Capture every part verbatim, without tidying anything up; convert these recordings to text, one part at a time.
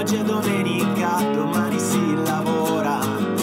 Oggi è domenica, domani si lavora.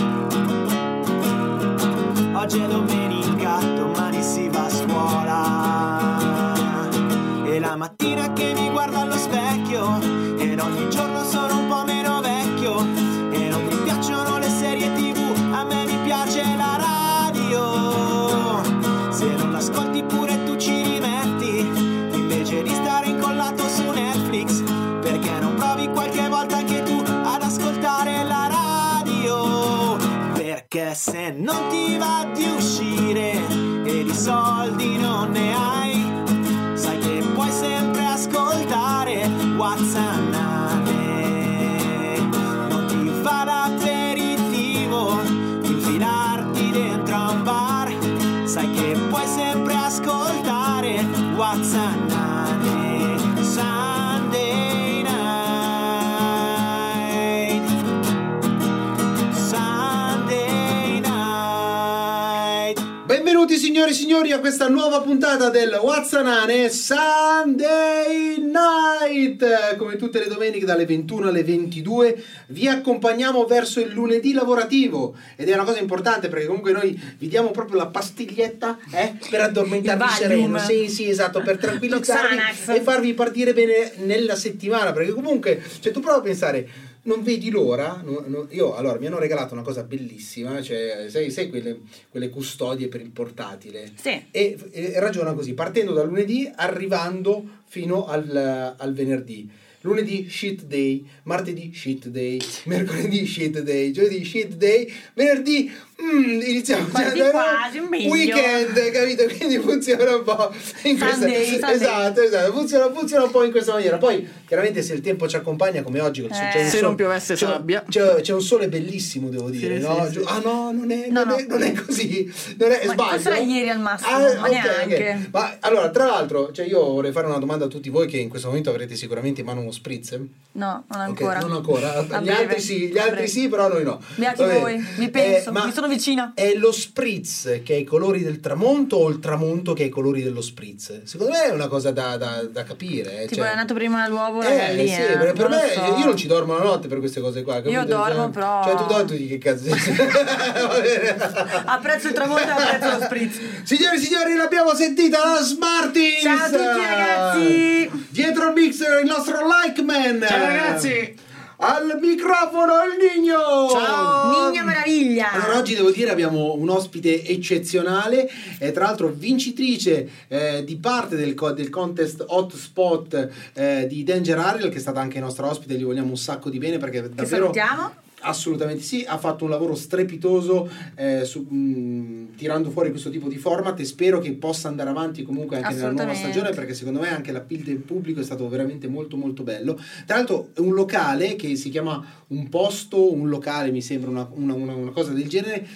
Oggi è domenica, domani si va a scuola. E la mattina che mi guardo allo specchio ed ogni giorno sono un po' meno vecchio. E non mi piacciono le serie tv, a me mi piace la radio. Se non l'ascolti pure tu ci rimetti, invece di stare incollato su Netflix. Perché non provi qualche volta anche tu ad ascoltare la radio? Perché se non ti va di uscire e di soldi non ne hai, sai che puoi sempre ascoltare Whatsapp. Non ti fa l'aperitivo, infilarti dentro a un bar, sai che puoi sempre ascoltare Whatsapp. Sunday night, Sunday night. Benvenuti signori e signori a questa nuova puntata del Whatsanane Sunday Night. Come tutte le domeniche dalle ventuno alle ventidue vi accompagniamo verso il lunedì lavorativo, ed è una cosa importante perché comunque noi vi diamo proprio la pastiglietta eh, per addormentarvi sereno. Sì, sì, esatto, per tranquillizzarvi e farvi partire bene nella settimana, perché comunque, cioè, tu prova a pensare, non vedi l'ora. No, no, io allora mi hanno regalato una cosa bellissima, cioè sai, sai quelle, quelle custodie per il portatile, sì. e, e ragiona così, partendo da lunedì arrivando fino al, al venerdì. Lunedì shit day, martedì shit day, mercoledì shit day, giovedì shit day, venerdì mm, iniziamo quasi già quasi un meglio. Weekend, capito? Quindi funziona un po' in questa, Sunday, Sunday. esatto, esatto, funziona, funziona un po' in questa maniera. Poi chiaramente se il tempo ci accompagna, come oggi, Eh. c'è un Se sole, non piovesse c'è, sabbia. c'è, c'è un sole bellissimo, devo dire, Sì, no? sì, sì. Ah no, non è, No, non, no. È, non è così, non è, Ma sbaglio. forse era ieri al massimo, Ah, ma ok, neanche. ok. Ma allora, tra l'altro, cioè io vorrei fare una domanda a tutti voi che in questo momento avrete sicuramente in mano uno spritz. No, non Ok, ancora. non ancora. A Gli breve, altri sì, gli a altri breve. sì, però noi no. Beati Va bene. voi, mi penso, Eh, ma mi sono vicina. È lo spritz che ha i colori del tramonto o il tramonto che ha i colori dello spritz? Secondo me è una cosa da, da, da capire. Eh. Tipo cioè, è nato prima l'uovo o la eh, gallina. sì, per, per non me lo so. io non ci dormo la notte per queste cose qua. Capito? Io dormo, Cioè, però- Cioè tu dormi, tu di che cazzo? Va bene. Apprezzo il tramonto e apprezzo lo spritz. Signori e signori, l'abbiamo sentita la Smarties! Ciao a tutti, ragazzi! Dietro il mixer il nostro Like Man! Ciao ragazzi! Al microfono il Nigno! Ciao! Nigna meraviglia! Allora oggi devo dire abbiamo un ospite eccezionale, e tra l'altro vincitrice eh, di parte del, co- del contest Hotspot eh, di Danger Ariel, che è stata anche nostra ospite, gli vogliamo un sacco di bene perché Che davvero... salutiamo. Assolutamente sì, ha fatto un lavoro strepitoso eh, su, mh, tirando fuori questo tipo di format, e spero che possa andare avanti comunque anche nella nuova Assolutamente. stagione, perché secondo me anche l'appeal del pubblico è stato veramente molto molto bello. Tra l'altro è un locale che si chiama Un Posto, un locale, mi sembra una, una, una, una cosa del genere,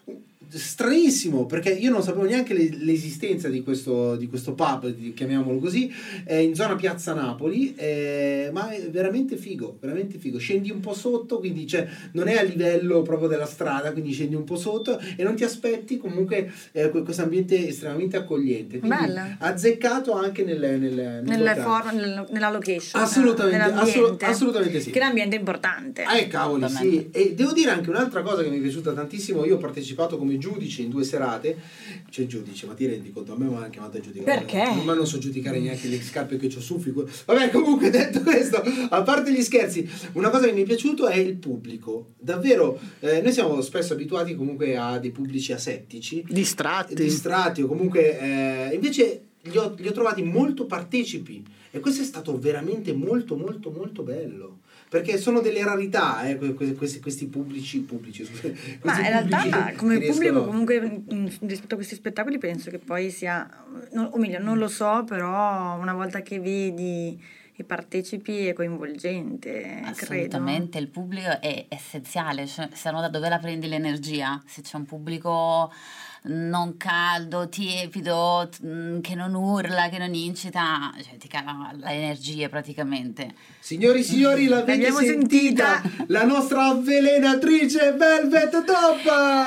stranissimo, perché io non sapevo neanche le, l'esistenza di questo, di questo pub, di, chiamiamolo così, eh, in zona Piazza Napoli, eh, ma è veramente figo, veramente figo. Scendi un po' sotto, quindi cioè, non è a livello proprio della strada, quindi scendi un po' sotto e non ti aspetti comunque eh, questo ambiente estremamente accogliente, quindi Bello. azzeccato anche nel, nel, nel Nelle locale. forme, nel- nella location. Assolutamente, eh, nell'ambiente. assolut- assolutamente sì. Che l'ambiente è importante. Eh cavoli, sì. E devo dire anche un'altra cosa che mi è piaciuta tantissimo. Io ho partecipato come giudice in due serate. C'è giudice, ma ti rendi conto? A me mi hanno chiamato a giudicare. Perché? Ma non so giudicare neanche le scarpe che ho su. figu- Vabbè, comunque, detto questo, a parte gli scherzi, una cosa che mi è piaciuto è il pubblico. Davvero, eh, noi siamo spesso abituati comunque a dei pubblici asettici, Distratti. distratti o comunque eh, invece li ho, li ho trovati molto partecipi, e questo è stato veramente molto molto molto bello, perché sono delle rarità eh, que- questi, questi pubblici pubblici scusate, questi Ma in realtà pubblici come che pubblico riescono- comunque mh, rispetto a questi spettacoli penso che poi sia, non- o meglio non lo so, però una volta che vedi i partecipi è coinvolgente, Assolutamente, il pubblico è essenziale, cioè, se no da dove la prendi l'energia? Se c'è un pubblico non caldo, tiepido, che non urla, che non incita, cioè ti cala l'energia praticamente. Signori e signori, l'avete sentita, sentita la nostra avvelenatrice Velvet Top!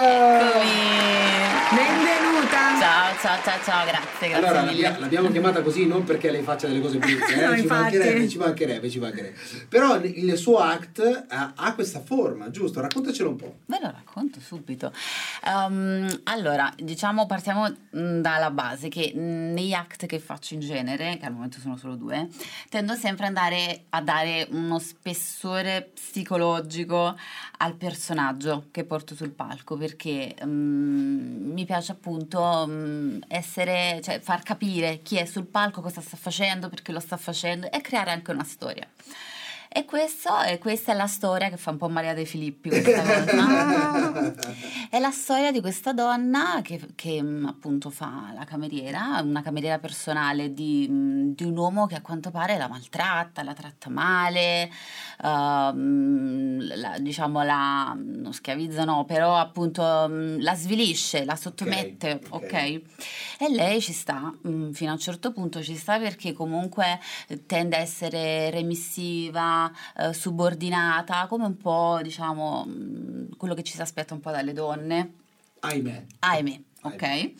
Benvenuta! Ciao, ciao, ciao, ciao, grazie, grazie allora, mille. L'abbiamo chiamata così non perché lei faccia delle cose brutte, eh? No, ci, infatti. mancherebbe, ci mancherebbe, ci mancherebbe. Però il suo act ha, ha questa forma, giusto? Raccontacelo un po'. Ve lo racconto subito. Um, allora, diciamo, partiamo mh, dalla base che mh, negli act che faccio in genere, che al momento sono solo due, tendo sempre ad andare a dare uno spessore psicologico al personaggio che porto sul palco, perché um, mi piace appunto um, essere, cioè far capire chi è sul palco, cosa sta facendo, perché lo sta facendo e creare anche una storia. E, questo, e questa è la storia che fa un po' Maria De Filippi questa volta. È la storia di questa donna che, che appunto fa la cameriera, una cameriera personale di, di un uomo che a quanto pare la maltratta, la tratta male, uh, la, diciamo la non schiavizza no, però appunto la svilisce, la sottomette, ok? okay. E lei ci sta, mh, fino a un certo punto ci sta, perché comunque tende a essere remissiva, Uh, subordinata, come un po' diciamo mh, quello che ci si aspetta un po' dalle donne, ahimè ahimè, ok.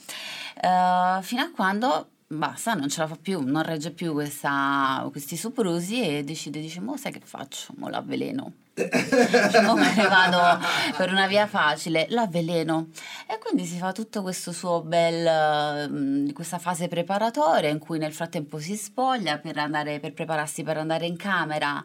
Uh, fino a quando basta, non ce la fa più, non regge più questa, questi soprusi e decide, dice, mo sai che faccio? Mo l'avveleno. Dice, mo me ne vado per una via facile, l'avveleno. E quindi si fa tutto questo suo bel, questa fase preparatoria in cui nel frattempo si spoglia per andare, per prepararsi per andare in camera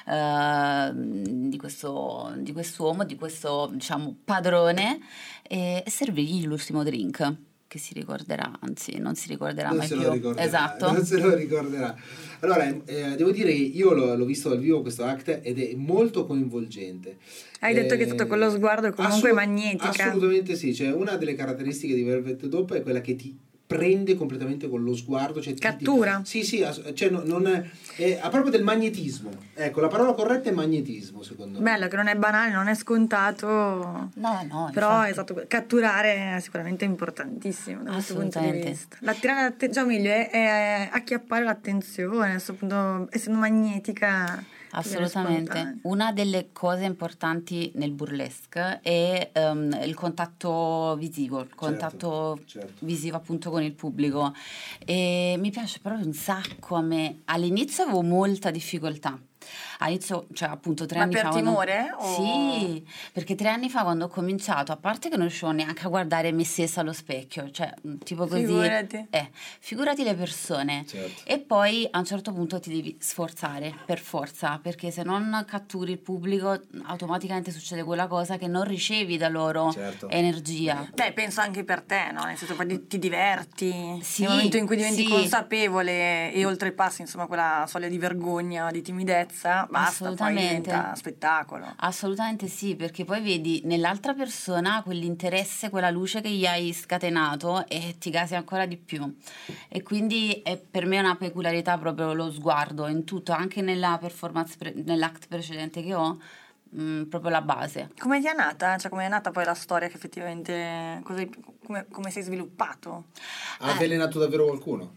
eh, di questo, di quest'uomo, di questo diciamo padrone, e servirgli l'ultimo drink. Che si ricorderà, anzi non si ricorderà non mai se più. Lo ricorderà, esatto. Non se lo ricorderà. Allora, eh, devo dire, io l'ho, l'ho visto dal vivo questo act ed è molto coinvolgente. Hai eh, detto che è stato con lo sguardo comunque assolut- magnetica. Assolutamente sì, cioè una delle caratteristiche di Velvet Dope è quella che ti prende completamente con lo sguardo, cioè cattura. Ti, sì, sì, cioè non, non è, è, ha proprio del magnetismo. Ecco, la parola corretta è magnetismo, secondo me. Bello, che non è banale, non è scontato. No, no. Però infatti. esatto, catturare è sicuramente importantissimo da questo punto di vista. L'attirare l'attenzione, cioè meglio è, è acchiappare l'attenzione, a questo punto, essendo magnetica. Assolutamente. Una delle cose importanti nel burlesque è um, il contatto visivo, il contatto certo, certo. visivo appunto con il pubblico, e mi piace proprio un sacco. A me all'inizio avevo molta difficoltà. All'inizio, cioè appunto tre Ma anni per fa timore? Quando... O... Sì, perché tre anni fa quando ho cominciato, a parte che non riuscivo neanche a guardare me stessa allo specchio, cioè tipo così, figurati, eh, figurati le persone, certo. E poi a un certo punto ti devi sforzare per forza, perché se non catturi il pubblico automaticamente succede quella cosa che non ricevi da loro, certo. energia. Beh, penso anche per te, no? Nel senso che ti diverti, sì, nel momento in cui diventi sì. consapevole e oltrepassi insomma quella soglia di vergogna, di timidezza, basta, poi diventa spettacolo. Assolutamente sì, perché poi vedi nell'altra persona quell'interesse, quella luce che gli hai scatenato e ti gasi ancora di più. E quindi è per me una peculiarità proprio lo sguardo in tutto, anche nella performance, pre- nell'act precedente che ho. Mm, proprio la base. Come ti è nata? Cioè come è nata poi la storia che effettivamente cosa, come, come sei sviluppato? Ha avvelenato davvero qualcuno?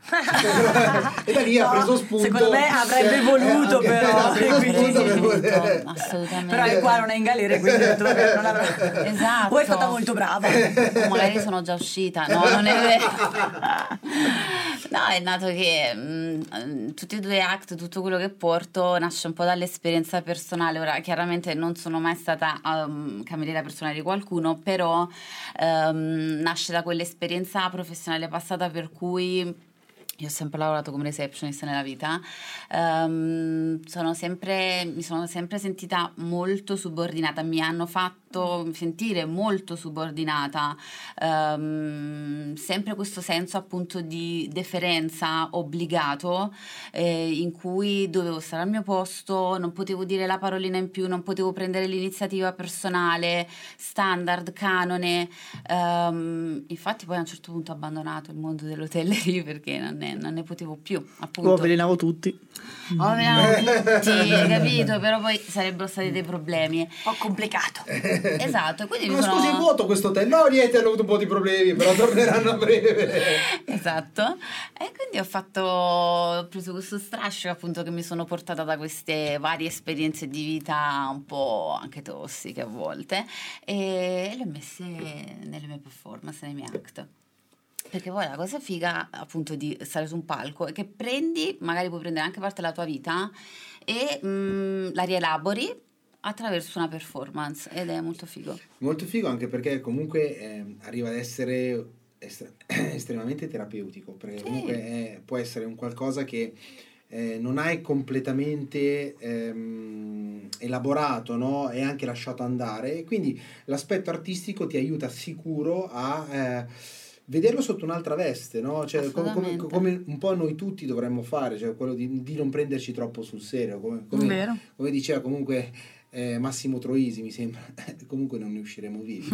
E da lì no, ha preso spunto. Secondo me avrebbe voluto eh, però ha preso spunto per poter... assolutamente. Però è qua non è in galera, quindi non avrà... esatto. O è stata molto brava. O magari sono già uscita. No, non è vero. No, è nato che mh, tutti e due act, tutto quello che porto nasce un po' dall'esperienza personale. Ora chiaramente non sono mai stata um, cameriera personale di qualcuno, però um, nasce da quell'esperienza professionale passata, per cui io ho sempre lavorato come receptionist nella vita, um, sono sempre, mi sono sempre sentita molto subordinata, mi hanno fatto sentire molto subordinata, um, sempre questo senso appunto di deferenza obbligato, eh, in cui dovevo stare al mio posto, non potevo dire la parolina in più, non potevo prendere l'iniziativa personale, standard, canone, um, infatti poi a un certo punto ho abbandonato il mondo dell'hotellerie perché non ne, non ne potevo più, appunto. Lo avvelenavo tutti. Lo avvelenavo tutti, capito? Però poi sarebbero stati dei problemi. Un po' complicato. Esatto, quindi ma mi sono... scusi, è vuoto questo hotel? No, niente, hanno avuto un po' di problemi, però torneranno a breve. Esatto, e quindi ho fatto, ho preso questo strascio appunto che mi sono portata da queste varie esperienze di vita un po' anche tossiche a volte, e le ho messe nelle mie performance, nei miei act. Perché poi la cosa figa appunto di stare su un palco è che prendi, magari puoi prendere anche parte della tua vita e mh, la rielabori attraverso una performance, ed è molto figo. Molto figo, anche perché comunque eh, arriva ad essere est- estremamente terapeutico, perché Sì. comunque è- può essere un qualcosa che eh, non hai completamente ehm, elaborato, no? E anche lasciato andare, e quindi l'aspetto artistico ti aiuta sicuro a eh, vederlo sotto un'altra veste, no? Cioè, come, come, Assolutamente. come un po' noi tutti dovremmo fare, cioè quello di, di non prenderci troppo sul serio, come, come, Vero. come diceva comunque eh, Massimo Troisi, mi sembra. Comunque non ne usciremo vivi.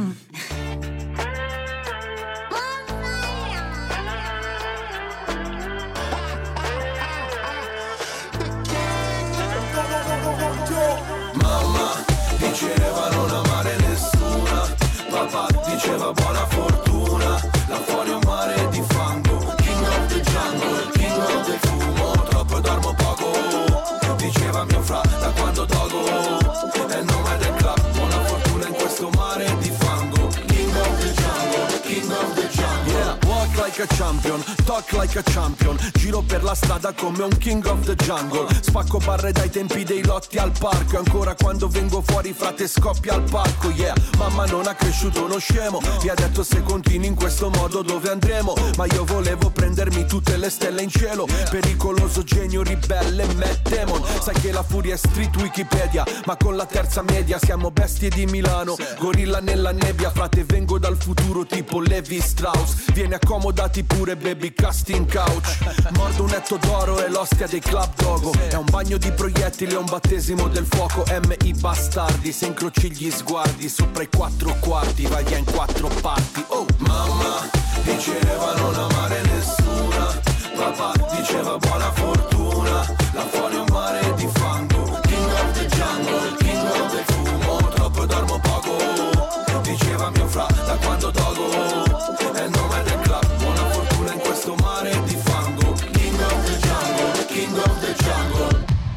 Mamma diceva non amare nessuna, papà diceva buona fortuna, là fuori un mare di fango, king of the jungle, king of the fumo, troppo dormo poco, diceva mio fra da quando togo, è il nome del club, buona fortuna in questo mare di fango, king of the jungle, king of the jungle. Yeah, walk like a champion, talk like a champion, giro per la strada come un king of the jungle, spacco barre dai tempi dei lotti al parco, e ancora quando vengo fuori frate scoppia al palco, yeah, mamma non ha cresciuto uno scemo, mi ha detto se continui in questo modo dove andremo, ma io volevo prendermi tutte le stelle in cielo, pericoloso genio ribelle Matt Damon, sai che la furia è street Wikipedia, ma con la terza media siamo bestie di Milano, gorilla nella nebbia, frate vengo dal futuro tipo Levi Strauss, vieni accomodati pure baby casting couch, mordo un netto d'oro e l'ostia dei club dogo, è un bagno di proiettili e un battesimo del fuoco, M I bastardi, se incroci gli sguardi sopra i quattro quarti vai via in quattro parti. Oh mamma diceva non amare nessuna, papà diceva buona fortuna, là fuori un mare di fango, king of the jungle, king of the fumo, troppo dormo poco, diceva mio fra da quando togo, è il nome del club, buona fortuna in questo mare di fango, king of the jungle, king of the jungle.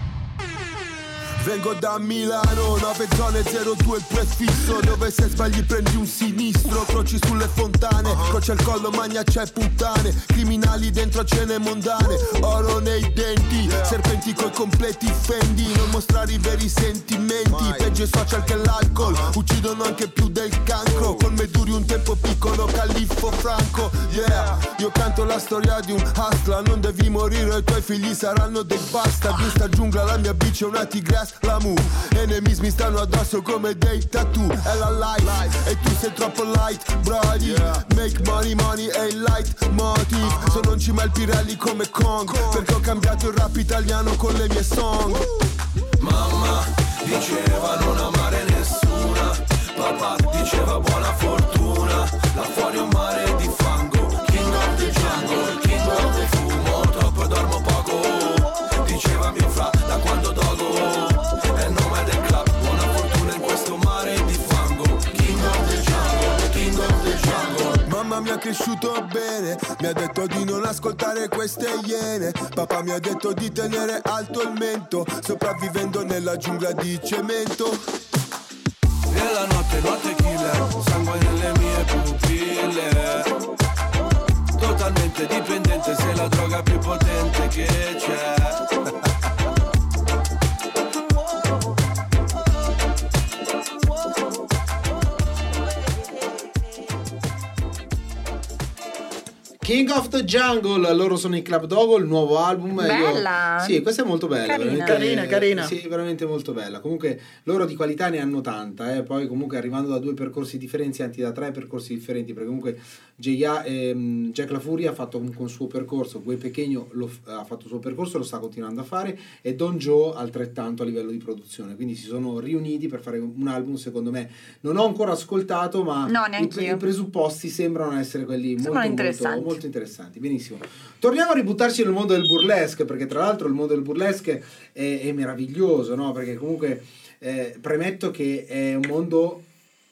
Vengo da Milano, nove zone zero due il prefisso, dove se sbagli prendi un sinistro, croci sulle fontane, croce al collo, magna c'è puttane, criminali dentro a cene mondane, oro nei denti, serpenti coi completi fendi, non mostrare i veri sentimenti, peggio i social che l'alcol, uccidono anche più del cancro, con me duri un tempo piccolo, califfo franco, yeah, io canto la storia di un hustler, non devi morire, i tuoi figli saranno dei bastard, in sta giungla la mia bici è una tigress, la mu, enemies mi stanno addosso come dei tattoo, è la life, e tu sei troppo light, brody, make money, money è il light motive, sono in cima al Pirelli come Kong, perché ho cambiato il rap italiano con le mie song. Mamma diceva non amare nessuna, papà diceva buona fortuna, là fuori un mare di fango, king of the jungle, king of the fumo, troppo dormo poco, diceva mio fra da quando togo, è il nome del club, buona fortuna in questo mare di fango, king of the jungle, king of the jungle. Mamma mi ha cresciuto bene, mi ha detto di non ascoltare queste iene, papà mi ha detto di tenere alto il mento, sopravvivendo nella giungla di cemento. Nella notte, notte killer, sangue nelle mie pupille, totalmente dipendente, sei la droga più potente che c'è. King of the Jungle, loro sono i Club Dogo, il nuovo album. Bella. Io, sì, questa è molto bella. Carina. veramente- Carina, carina. Sì, veramente molto bella. Comunque loro di qualità ne hanno tanta, eh. Poi comunque arrivando da due percorsi differenziati, da tre percorsi differenti, perché comunque J A, ehm, Jack La Furia ha fatto comunque un suo percorso, Gue Pequeno lo, ha fatto il suo percorso, lo sta continuando a fare, e Don Joe altrettanto a livello di produzione. Quindi si sono riuniti per fare un album, secondo me. Non ho ancora ascoltato, ma No, i, neanch'io. i presupposti sembrano essere quelli molto, Sembrano molto, interessanti. molto interessanti. Benissimo. Torniamo a ributtarci nel mondo del burlesque, perché tra l'altro il mondo del burlesque è, è meraviglioso, no? Perché comunque eh, premetto che è un mondo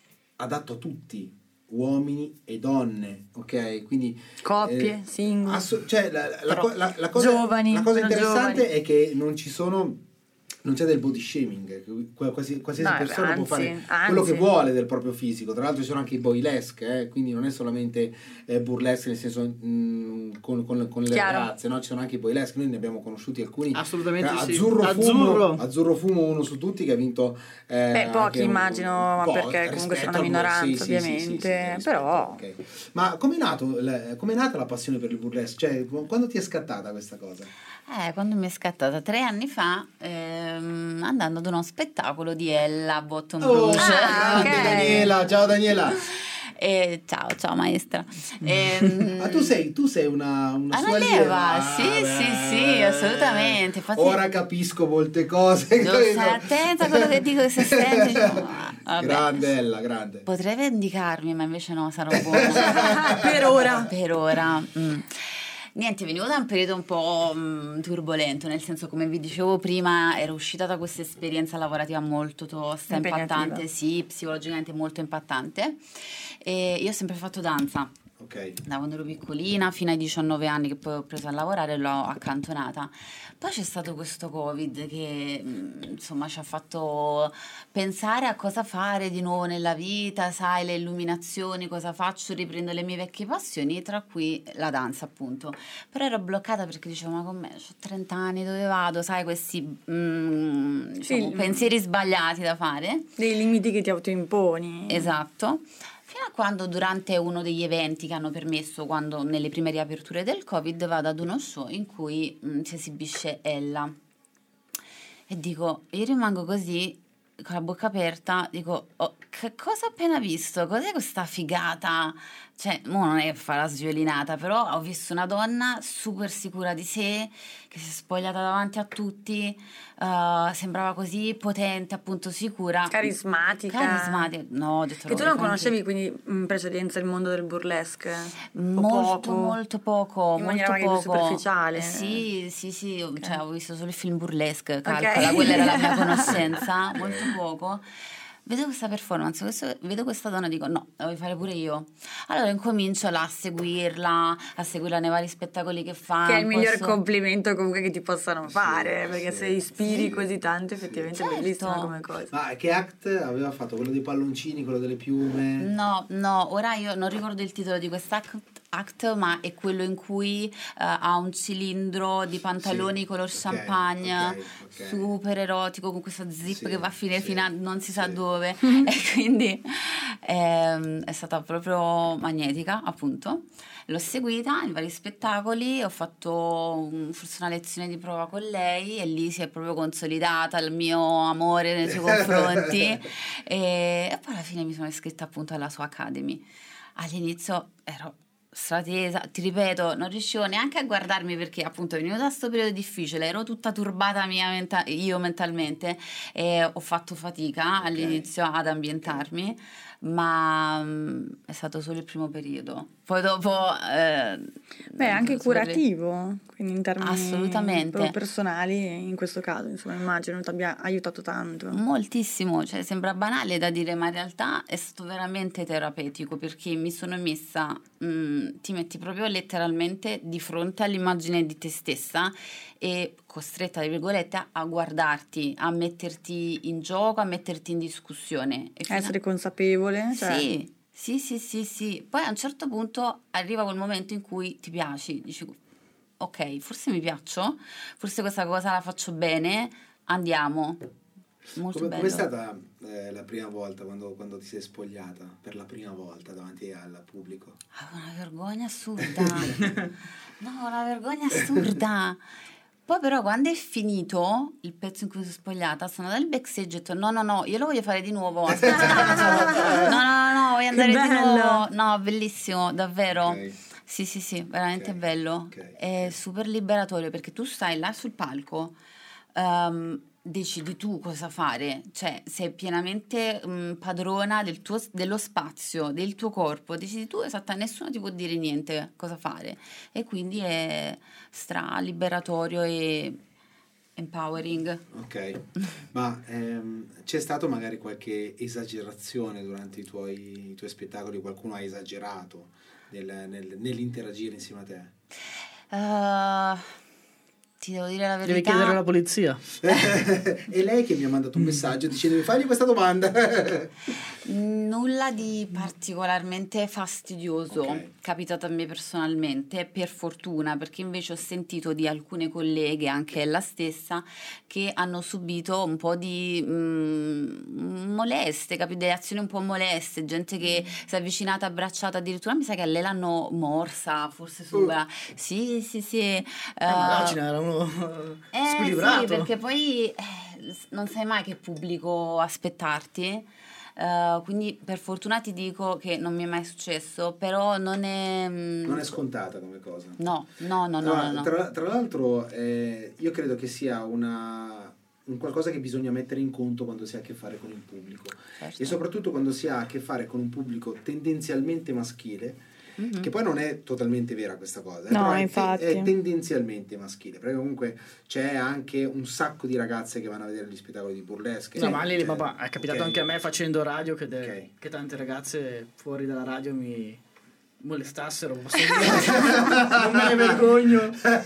adatto a tutti, uomini e donne, ok? Quindi Coppie, eh, singoli. ass- cioè la, la, Però, la, la cosa, giovani, la cosa meno interessante giovani. è che non ci sono non c'è del body shaming, quasi, qualsiasi No, persona anzi, può fare anzi. quello che vuole del proprio fisico. Tra l'altro ci sono anche i boylesque, eh? Quindi non è solamente eh, burlesque nel senso mh, con, con, con le Chiaro. ragazze, no? Ci sono anche i boylesque, noi ne abbiamo conosciuti alcuni. Assolutamente Eh, sì. Azzurro, Azzurro. Fumo, Azzurro Fumo, uno su tutti che ha vinto eh, Beh, pochi anche un- immagino, un ma po', perché comunque rispetto sono una al- minoranza, sì, sì, sì, sì, ovviamente, sì, rispetto, però- ok. Ma com'è nato, la- com'è nata la passione per il burlesque? Cioè, quando ti è scattata questa cosa? Eh, quando mi è scattata tre anni fa, ehm, andando ad uno spettacolo di Ella Bottom Oh, Rouge. Ah, grande ok. Daniela, ciao Daniela. E ciao, ciao maestra. Ehm, Ah, tu sei, tu sei una, una sua Un'allieva, allieva? sì, Ah, sì, beh. sì, assolutamente. Infatti- Ora capisco molte cose. Devo stare attenta a quello che dico, se senti, diciamo, vabbè. Grande Ella, grande. Potrei vendicarmi, ma invece no, sarò buona. Per ora. Per ora. mm. Niente, venivo da un periodo un po' mm, turbolento, nel senso, come vi dicevo prima, ero uscita da questa esperienza lavorativa molto tosta, Impegnativa. impattante, sì, psicologicamente molto impattante. E io ho sempre fatto danza. Ok. Da quando ero piccolina fino ai diciannove anni, che poi ho preso a lavorare e l'ho accantonata. Poi c'è stato questo Covid che mh, insomma ci ha fatto pensare a cosa fare di nuovo nella vita, sai, le illuminazioni, cosa faccio, riprendo le mie vecchie passioni, tra cui la danza appunto. Però ero bloccata perché dicevo, ma con me ho trenta anni, dove vado? Sai, questi mh, diciamo, Sì. pensieri sbagliati da fare. Dei limiti che ti autoimponi. Esatto. Fino a quando durante uno degli eventi che hanno permesso, quando nelle prime riaperture del Covid, vado ad uno show in cui mh, si esibisce Ella. E dico, io rimango così, con la bocca aperta, dico, oh, che cosa ho appena visto? Cos'è questa figata? Cioè, mo non è che fa la sviolinata, però ho visto una donna super sicura di sé, che si è spogliata davanti a tutti, eh, sembrava così potente, appunto sicura. Carismatica. Carismatica. No, ho detto, Che tu lo non voglio fare conoscevi quindi in precedenza il mondo del burlesque? O molto poco? molto poco, In molto maniera magari poco. superficiale? Sì, sì, sì, cioè ho visto solo il film burlesque, calcola, Ok. quella era la mia conoscenza, molto poco. Vedo questa performance, questo- vedo questa donna e dico no, la voglio fare pure io. Allora incomincio là a seguirla, a seguirla nei vari spettacoli che fa. Che è il miglior posso- complimento comunque che ti possano fare, Sì, perché sì, se ispiri sì. così tanto effettivamente Certo. è bellissima come cosa. Ma che act aveva fatto? Quello dei palloncini, quello delle piume? No, no, ora io non ricordo il titolo di quest'act, act, ma è quello in cui eh, ha un cilindro di pantaloni Sì, color ok, champagne, ok, ok. super erotico, con questa zip Sì, che va a finire sì, fino a non si sa sì. dove. E quindi ehm, è stata proprio magnetica, appunto. L'ho seguita in vari spettacoli, ho fatto un- forse una lezione di prova con lei e lì si è proprio consolidata il mio amore nei suoi confronti e, e poi alla fine mi sono iscritta appunto alla sua Academy. All'inizio ero stratesa, ti ripeto, non riuscivo neanche a guardarmi perché appunto venivo da questo periodo difficile, ero tutta turbata mia menta- io mentalmente e ho fatto fatica Ok. all'inizio ad ambientarmi, ma mm, è stato solo il primo periodo. Poi dopo eh, Beh, anche super- curativo, quindi in termini Assolutamente. proprio personali, in questo caso, insomma, immagino ti abbia aiutato tanto. Moltissimo, cioè sembra banale da dire, ma in realtà è stato veramente terapeutico perché mi sono messa, mh, ti metti proprio letteralmente di fronte all'immagine di te stessa e costretta, tra virgolette, a guardarti, a metterti in gioco, a metterti in discussione. E fino a- Essere consapevole, cioè, Sì, sì, sì, sì, sì. Poi a un certo punto arriva quel momento in cui ti piaci, dici ok, forse mi piaccio, forse questa cosa la faccio bene, andiamo. Molto Come, bello. com'è stata eh, la prima volta quando, quando ti sei spogliata per la prima volta davanti al pubblico? Ah, una vergogna assurda. No, una vergogna assurda. Poi però quando è finito il pezzo in cui mi sono spogliata, sono andata al backstage e ho detto no, no, no, io lo voglio fare di nuovo. Aspetta un attimo. No, no, no, no, voglio andare di bello. nuovo. No, bellissimo, davvero. Ok. Sì, sì, sì, veramente Ok, bello. ok, È ok. super liberatorio perché tu stai là sul palco, ehm, decidi tu cosa fare, cioè sei pienamente mm, padrona del tuo, dello spazio, del tuo corpo, decidi tu esattamente, nessuno ti può dire niente cosa fare e quindi è stra liberatorio e empowering. Ok, ma ehm, c'è stato magari qualche esagerazione durante i tuoi, i tuoi spettacoli? Qualcuno ha esagerato nel, nel, nell'interagire insieme a te? Uh, ti devo dire la verità. Devi chiedere alla polizia. È lei che mi ha mandato un messaggio dicendo fagli questa domanda. Nulla di particolarmente fastidioso Ok. capitato a me personalmente, per fortuna, perché invece ho sentito di alcune colleghe, anche ella stessa, che hanno subito un po' di mm, moleste, capito? Delle azioni un po' moleste, gente che si è avvicinata, abbracciata, addirittura mi sa che a lei l'hanno morsa, forse sulla... Sì, sì, sì. Eh, ma eh, no, ce n'era uno eh, squilibrato. sì, perché poi eh, non sai mai che pubblico aspettarti. Uh, quindi per fortuna ti dico che non mi è mai successo, però non è mm, Non è scontata come cosa. no, no, no, no, Allora, no, no. Tra, tra l'altro eh, io credo che sia una, un qualcosa che bisogna mettere in conto quando si ha a che fare con il pubblico, Certo. e soprattutto quando si ha a che fare con un pubblico tendenzialmente maschile, Mhm. che poi non è totalmente vera questa cosa, eh, No, però è, infatti. è tendenzialmente maschile, perché comunque c'è anche un sacco di ragazze che vanno a vedere gli spettacoli di burlesque. No, ma lì, Cioè, papà, è capitato ok. anche a me facendo radio che, de- Ok. che tante ragazze fuori dalla radio mi molestassero. posso dire. Non me ne vergogno.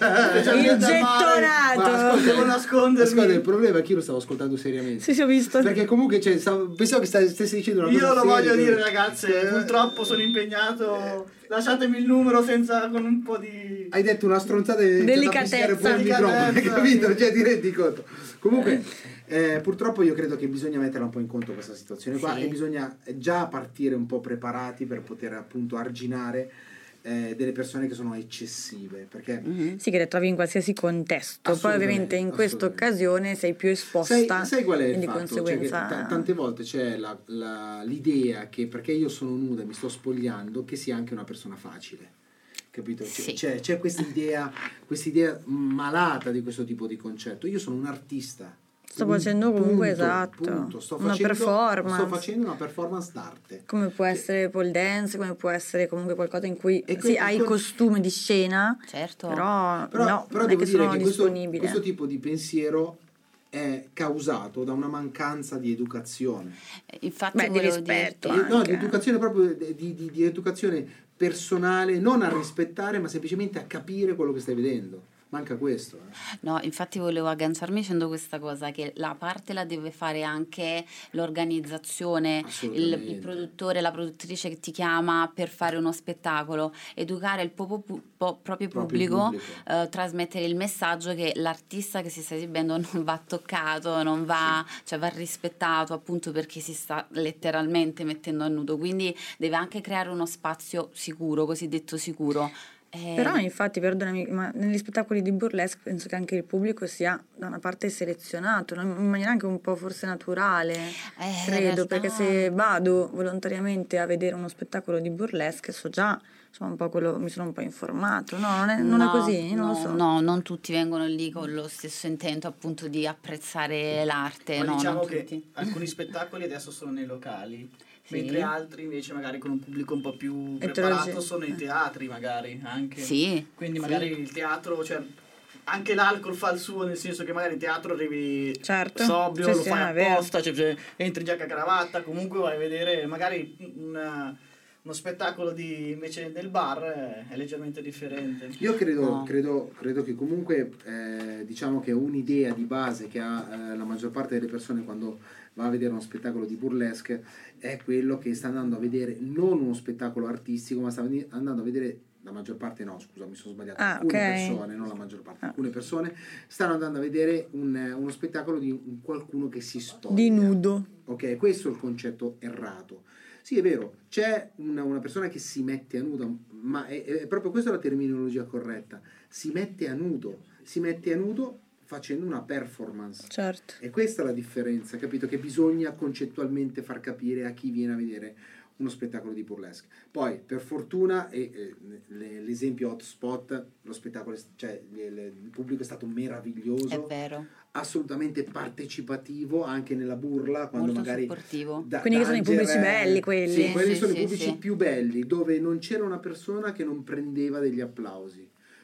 Il gettonato. Ma ascolta, Devo nascondermi. ascolta, il problema è che io lo stavo ascoltando seriamente. Sì, sì, ho visto. Perché comunque cioè, stavo, pensavo che stai- stessi dicendo una cosa Io lo seria, voglio quindi- dire, ragazze, purtroppo sono impegnato. Lasciatemi il numero senza con un po' di. Hai detto una stronzata e hai iniziato a Delicatezza. fischiare pure il microfono, hai Delicatezza. capito? Cioè ti rendi conto? Comunque eh, purtroppo io credo che bisogna metterla un po' in conto questa situazione qua, Sì. e bisogna già partire un po' preparati per poter appunto arginare eh, delle persone che sono eccessive, perché Mhm. Sì, che le trovi in qualsiasi contesto. Poi Assolutamente, ovviamente in questa assolutamente. occasione sei più esposta. Sai, sai qual è e il di fatto? conseguenza... Cioè che t- tante volte c'è la- la- l'idea che perché io sono nuda e mi sto spogliando che sia anche una persona facile, capito? C'è, Sì. c'è, c'è questa idea quest'idea malata di questo tipo di concetto. Io sono un artista. Sto facendo comunque, esatto, punto. Sto una facendo, performance. sto facendo una performance d'arte. Come può essere pole dance, come può essere comunque qualcosa in cui E sì, quindi- hai il costume di scena, Certo. però, Però, no, però non è devo che dire sono che questo, disponibile. questo tipo di pensiero è causato da una mancanza di educazione. Infatti Beh, di volevo rispetto, dirti- Di- no, di anche. educazione proprio di, di- di educazione personale, non a rispettare, ma semplicemente a capire quello che stai vedendo. Manca questo. eh. No, infatti volevo agganciarmi dicendo questa cosa, che la parte la deve fare anche l'organizzazione, il, Assolutamente. il produttore, la produttrice che ti chiama per fare uno spettacolo, educare il popo- pu- po- proprio Proprio il pubblico, pubblico. eh, trasmettere il messaggio che l'artista che si sta esibendo non va toccato, non va, cioè va rispettato, appunto perché si sta letteralmente mettendo a nudo, quindi deve anche creare uno spazio sicuro, cosiddetto sicuro. Eh, Però infatti, perdonami, ma negli spettacoli di burlesque penso che anche il pubblico sia da una parte selezionato, no? In maniera anche un po' forse naturale, Eh, in credo, realtà- perché se vado volontariamente a vedere uno spettacolo di burlesque so già, insomma, un po' quello, mi sono un po' informato, no? Non è, non è No, così? Non no, lo so. No, non tutti vengono lì con lo stesso intento appunto di apprezzare l'arte, Ma no, diciamo non che tutti. alcuni spettacoli adesso sono nei locali, Sì. mentre altri invece magari con un pubblico un po' più Eterogeneo. preparato sono i teatri magari anche. Sì, Quindi sì. magari il teatro, cioè anche l'alcol fa il suo, nel senso che magari in teatro arrivi Certo. sobrio, Sì, lo sì, fai è vero. apposta, cioè, cioè, entri in giacca e cravatta, comunque vai a vedere magari una- uno spettacolo di invece del bar è, è leggermente differente. Io credo, No. credo, credo che comunque eh, diciamo che un'idea di base che ha eh, la maggior parte delle persone quando va a vedere uno spettacolo di burlesque è quello che sta andando a vedere non uno spettacolo artistico, ma sta veni- andando a vedere, la maggior parte no, scusa, mi sono sbagliato, Ah, alcune ok. persone, non la maggior parte, Ah. alcune persone stanno andando a vedere un, uno spettacolo di un qualcuno che si spoglia. Di nudo. Ok, questo è il concetto errato. Sì, è vero, c'è una, una persona che si mette a nudo, ma è, è proprio questa la terminologia corretta. Si mette a nudo, si mette a nudo facendo una performance. Certo. E questa è la differenza, capito? Che bisogna concettualmente far capire a chi viene a vedere uno spettacolo di burlesque. Poi, per fortuna, e, e, le- l'esempio hotspot, lo spettacolo, è- cioè le- le- il pubblico è stato meraviglioso, È vero, assolutamente partecipativo anche nella burla, quando molto magari supportivo. da- Quindi che sono i Danger, pubblici belli, quelli. sì, quelli Sì, sono sì, i pubblici sì. più belli, dove non c'era una persona che non prendeva degli applausi.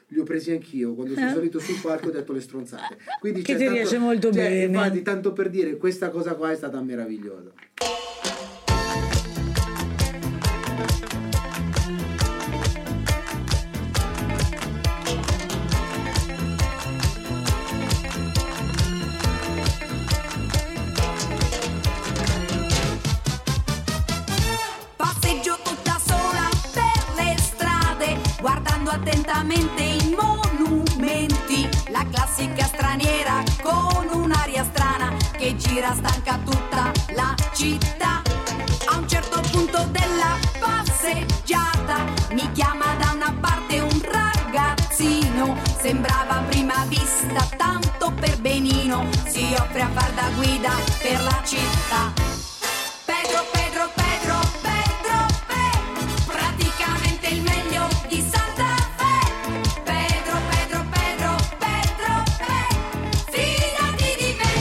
li ho presi anch'io quando sono Eh? salito sul palco, ho detto le stronzate. Quindi Che c'è ti tanto- riesce molto cioè, bene. Infatti, tanto per dire, questa cosa qua è stata meravigliosa. Passeggio tutta sola per le strade, guardando attentamente i monumenti. La classica straniera con un'aria strana che gira stanca tutta la città. A un certo punto della passeggiata mi chiama da una parte un ragazzino. Sembrava a prima vista tanto per benino, si offre a far da guida per la città. Pedro, Pedro, Pedro, Pedro, Pe, praticamente il meglio di Santa Fe. Pedro, Pedro, Pedro, Pedro, Pe, fidati di me.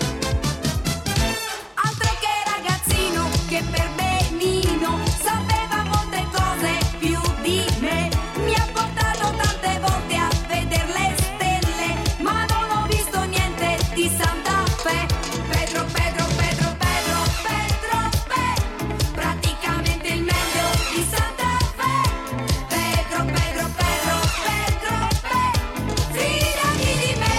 Altro che ragazzino che per benino sapeva molte cose più di me. Mi ha portato tante volte a vedere le stelle, ma non ho visto niente di Santa Fe. Pedro, Pedro, Pedro, Pedro, Pedro, Pe, praticamente il meglio di Santa Fe. Pedro, Pedro, Pedro, Pedro, Pe, fidati di me.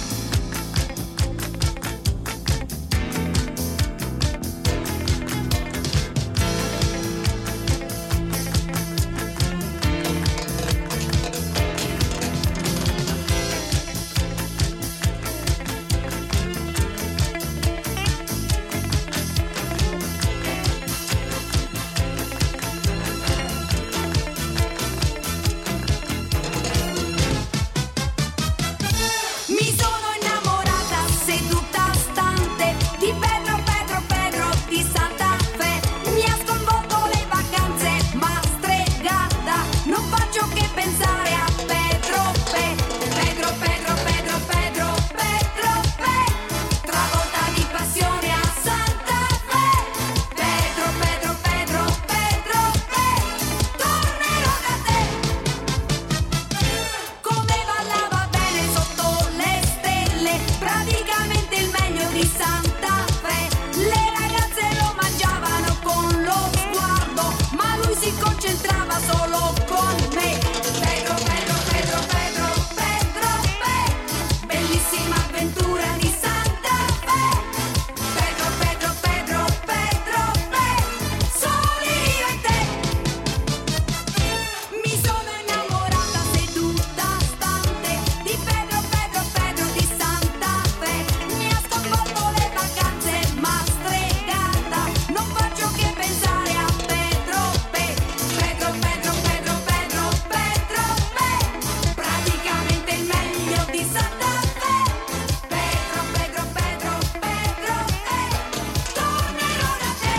Mi sono innamorata seduta stante di Pedro, Pedro, Pedro di Santa Fe. Mi ha sconvolto le vacanze, ma stregata. Non faccio che pensare a Pedro Pe. Pedro, Pedro, Pedro, Pedro, Pedro Pe, travolta di passione a Santa Fe. Pedro, Pedro, Pedro, Pedro Pe, tornerò da te. Come ballava bene sotto le stelle, praticamente il meglio di Santa Fe. Le ragazze lo mangiavano con lo sguardo, ma lui si concentrava solo con me. Pedro, Pedro, Pedro, Pedro, Pedro Pe, bellissima avventura di Santa Fe. Pedro, Pedro, Pedro, Pedro Pe, soli io e te. Mi sono innamorata seduta stante di Pedro, Pedro, Pedro di Santa Fe. Mi ha sconvolto le vacanze, ma stregata. Non faccio che pensare a Pedro Pe. Pedro, Pedro, Pedro, Pedro, Pedro Pe, praticamente il meglio di Santa Fe. Pedro, Pedro, Pedro, Pedro Pe, tornerò da te.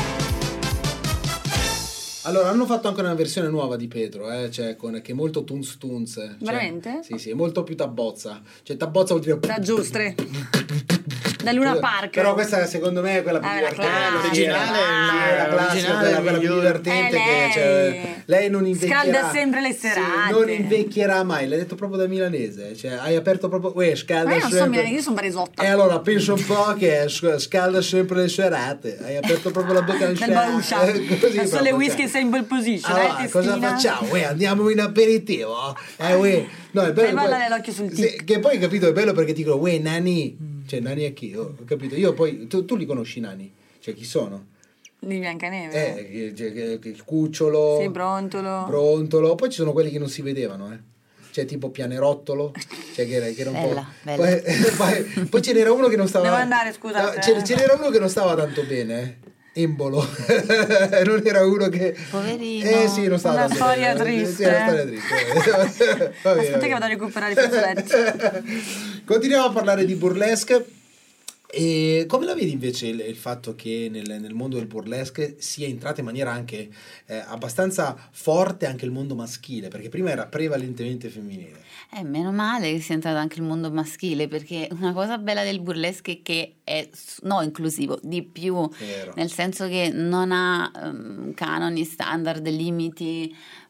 Allora, hanno fatto anche una versione nuova di Pedro, eh, cioè, con, che è molto tunz tunz. Cioè, Veramente? Sì, sì, è molto più tabbozza. Cioè, tabbozza vuol dire... Da giostre. Da Luna Park. Però questa secondo me è quella più Ah, la divertente. classica. L'originale è Sì, la- la classica, l'originale quella, è quella più migliore. divertente. Eh, che, lei. cioè, lei non invecchierà. Scalda sempre le Sì, serate. non invecchierà mai, l'hai detto proprio da milanese. Cioè, hai aperto proprio... Uè, scalda Ma io non so sempre... milanese, io sono baresotta. E allora penso un po' che sc- scalda sempre le serate. Hai aperto proprio la bocca del Del Baruscia. Eh, così Sono le proprio, whisky cioè. sempre position. Allora, eh, cosa testina? facciamo? Uè, andiamo in aperitivo? Eh, uè. No, è bello. Fai ballare l'occhio sul Sì, che poi capito è bello perché ti dicono, uè, nani. Cioè, nani a chi? Oh, ho capito. Io poi, tu, tu li conosci i nani? Cioè, chi sono? Di Biancaneve. Eh, che- che- che- che- il cucciolo. Sì, brontolo. Brontolo. Poi ci sono quelli che non si vedevano, eh. Cioè, tipo Pianerottolo. Cioè, che era, che era un Bella, po'. bella. Poi, poi, poi ce n'era uno che non stava. Devo andare, scusate. No, ce, ce n'era uno che non stava tanto bene, eh. Embolo. Non era uno che. Poverino. Eh sì, non stava Una tanto storia bene. triste. Sì, una storia triste. Va bene, va Aspetta che bene. vado a recuperare i fazzoletti. Continuiamo a parlare di burlesque. E come la vedi invece il, il fatto che nel, nel mondo del burlesque sia entrato in maniera anche eh, abbastanza forte anche il mondo maschile, perché prima era prevalentemente femminile. Eh, meno male che sia entrato anche il mondo maschile, perché una cosa bella del burlesque è che è s- no inclusivo, di più, Vero. nel senso che non ha ehm, canoni, standard, limiti.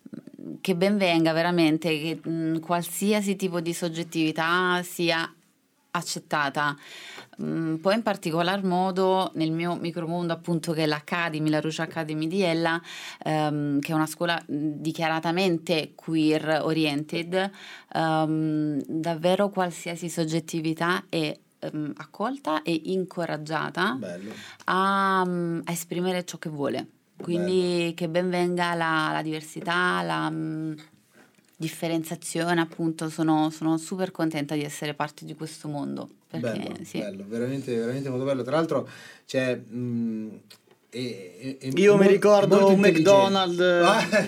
che ben venga veramente che mh, qualsiasi tipo di soggettività sia accettata. Mm, poi in particolar modo nel mio micromondo, appunto, che è l'Academy, la Rouge Academy di Ella, ehm, che è una scuola dichiaratamente queer oriented, ehm, davvero qualsiasi soggettività è ehm, accolta e incoraggiata a, a esprimere ciò che vuole. Quindi bello. Che ben venga la, la diversità, la mh, differenziazione, appunto. Sono, sono super contenta di essere parte di questo mondo. Perché, bello, sì. bello, veramente, veramente molto bello. Tra l'altro c'è... Mh, e, e, io mo- mi ricordo un McDonald's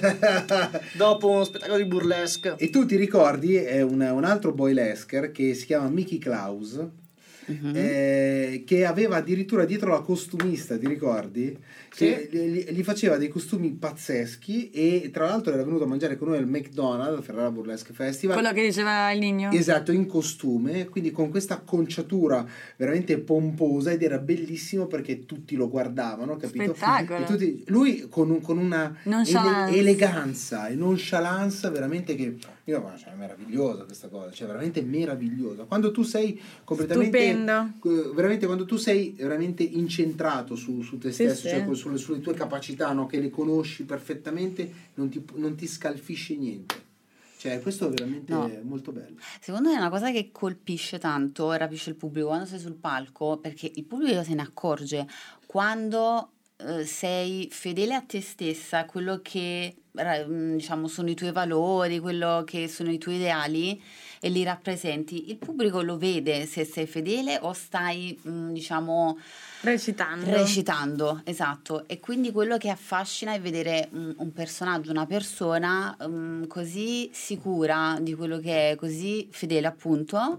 dopo uno spettacolo di burlesque. E tu ti ricordi è un, un altro boylesquer che si chiama Mickey Klaus, mm-hmm. eh, che aveva addirittura dietro la costumista, ti ricordi? Sì. Che gli, gli faceva dei costumi pazzeschi, e tra l'altro era venuto a mangiare con noi al McDonald's, al Ferrara Burlesque Festival, quello che diceva il Nigno, esatto, in costume, quindi con questa acconciatura veramente pomposa, ed era bellissimo perché tutti lo guardavano, capito? Spettacolo. E tutti, lui con, un, con una ele- eleganza e nonchalance veramente che io, ma cioè, è meravigliosa questa cosa, cioè veramente meravigliosa. Quando tu sei completamente stupendo, veramente quando tu sei veramente incentrato su, su te stesso, sì, cioè sì. Sulle, sulle tue capacità, no? Che le conosci perfettamente, non ti, non ti scalfisce niente. Cioè, questo è veramente no. molto bello. Secondo me è una cosa che colpisce tanto, rapisce il pubblico quando sei sul palco, perché il pubblico se ne accorge quando eh, sei fedele a te stessa, a quello che diciamo sono i tuoi valori, quello che sono i tuoi ideali, e li rappresenti. Il pubblico lo vede se sei fedele o stai mh, diciamo recitando recitando esatto. E quindi quello che affascina è vedere mh, un personaggio, una persona mh, così sicura di quello che è, così fedele, appunto,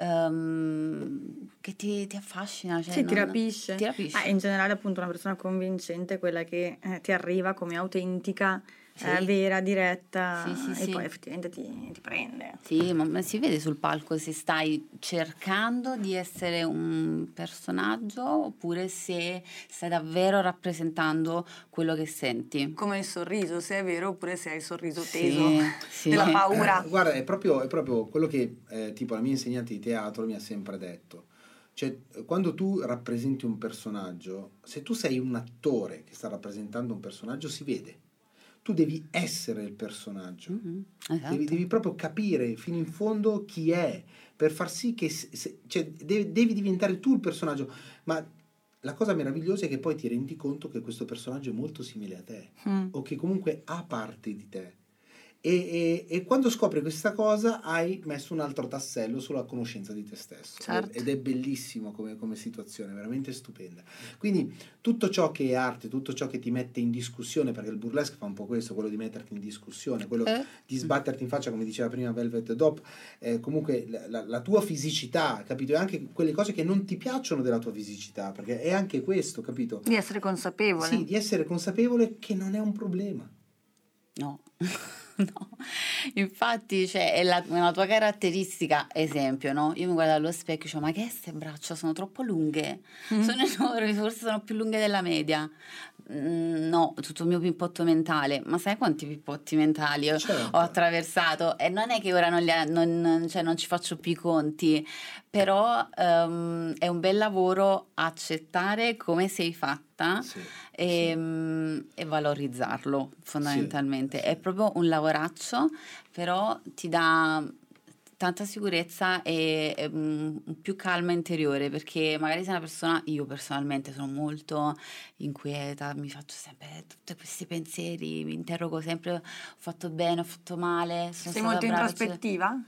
um, che ti, ti affascina, cioè sì, non, ti rapisce, ti rapisce. Ah, in generale, appunto, una persona convincente è quella che eh, ti arriva come autentica, sì. eh, vera, diretta, sì, sì, e sì. poi effettivamente ti, ti prende. Sì, ma, ma si vede sul palco se stai cercando di essere un personaggio oppure se stai davvero rappresentando quello che senti. Come il sorriso, se è vero, oppure se hai il sorriso sì, teso, sì. della paura. Eh, guarda, è proprio, è proprio quello che eh, tipo la mia insegnante di teatro mi ha sempre detto. Cioè, quando tu rappresenti un personaggio, se tu sei un attore che sta rappresentando un personaggio, si vede. Tu devi essere il personaggio, mm-hmm, esatto. devi, devi proprio capire fino in fondo chi è, per far sì che se, cioè, devi, devi diventare tu il personaggio. Ma la cosa meravigliosa è che poi ti rendi conto che questo personaggio è molto simile a te, mm. o che comunque ha parte di te. E, e, e quando scopri questa cosa hai messo un altro tassello sulla conoscenza di te stesso, certo. ed è bellissimo come, come situazione, veramente stupenda. Quindi tutto ciò che è arte, tutto ciò che ti mette in discussione, perché il burlesque fa un po' questo, quello di metterti in discussione, quello eh? di sbatterti in faccia, come diceva prima Velvet Dop, eh, comunque la, la, la tua fisicità, capito? E anche quelle cose che non ti piacciono della tua fisicità, perché è anche questo, capito? Di essere consapevole. Sì, di essere consapevole che non è un problema. No. No, infatti, cioè, è la, una tua caratteristica, esempio, no? Io mi guardo allo specchio e dico, ma che queste braccia sono troppo lunghe, mm. sono enormi, forse sono più lunghe della media. Mm, no, tutto il mio pippotto mentale, ma sai quanti pippotti mentali ho, certo. ho attraversato? E non è che ora non, li ha, non, cioè, non ci faccio più i conti, però um, è un bel lavoro accettare come sei fatta, sì, e, sì. Um, e valorizzarlo fondamentalmente. Sì, sì. È proprio un lavoraccio, però ti dà tanta sicurezza e, e um, più calma interiore, perché magari sei una persona, io personalmente sono molto inquieta, mi faccio sempre tutti questi pensieri, mi interrogo sempre, ho fatto bene, ho fatto male, sono sei molto brava, introspettiva?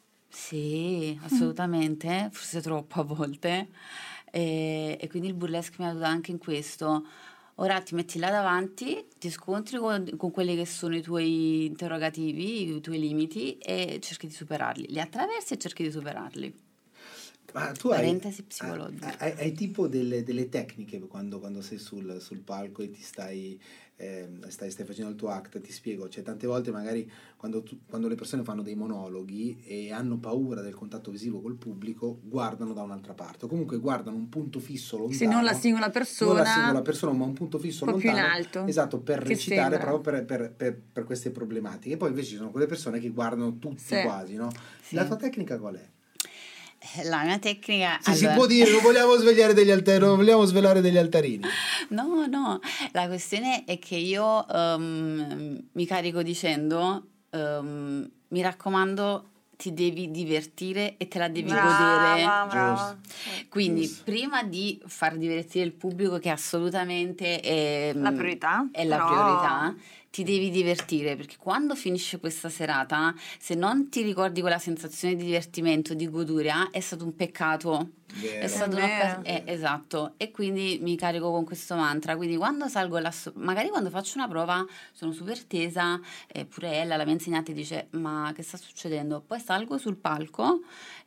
Sì, assolutamente, forse troppo a volte, e, e quindi il burlesque mi aiuta anche in questo. Ora ti metti là davanti, ti scontri con, con quelli che sono i tuoi interrogativi, i tuoi limiti, e cerchi di superarli. Li attraversi e cerchi di superarli. Ma tu Parentesi hai, psicologica. Hai, hai tipo delle, delle tecniche quando, quando sei sul, sul palco e ti stai eh, stai, stai facendo il tuo act, ti spiego, cioè tante volte magari quando, tu, quando le persone fanno dei monologhi e hanno paura del contatto visivo col pubblico, guardano da un'altra parte, o comunque guardano un punto fisso lontano, se non la singola persona, non la singola persona ma un punto fisso un po' lontano, più in alto, esatto, per che recitare sembra. proprio per, per, per, per queste problematiche. E poi invece ci sono quelle persone che guardano tutti Sì. quasi, no? Sì. La tua tecnica qual è? La mia tecnica... Sì, allora... si può dire, non vogliamo svegliare degli altari, non vogliamo svelare degli altarini. No, no, la questione è che io um, mi carico dicendo, um, mi raccomando, ti devi divertire e te la devi godere. Brava, brava. Quindi Giusto. prima di far divertire il pubblico, che assolutamente è La priorità, è la però- priorità, ti devi divertire, perché quando finisce questa serata, se non ti ricordi quella sensazione di divertimento, di goduria, è stato un peccato. Vero. È stato È un'occas- vero. eh, esatto, e quindi mi carico con questo mantra. Quindi quando salgo là so- magari quando faccio una prova sono super tesa, e pure ella, la mia insegnante, dice: ma che sta succedendo? Poi salgo sul palco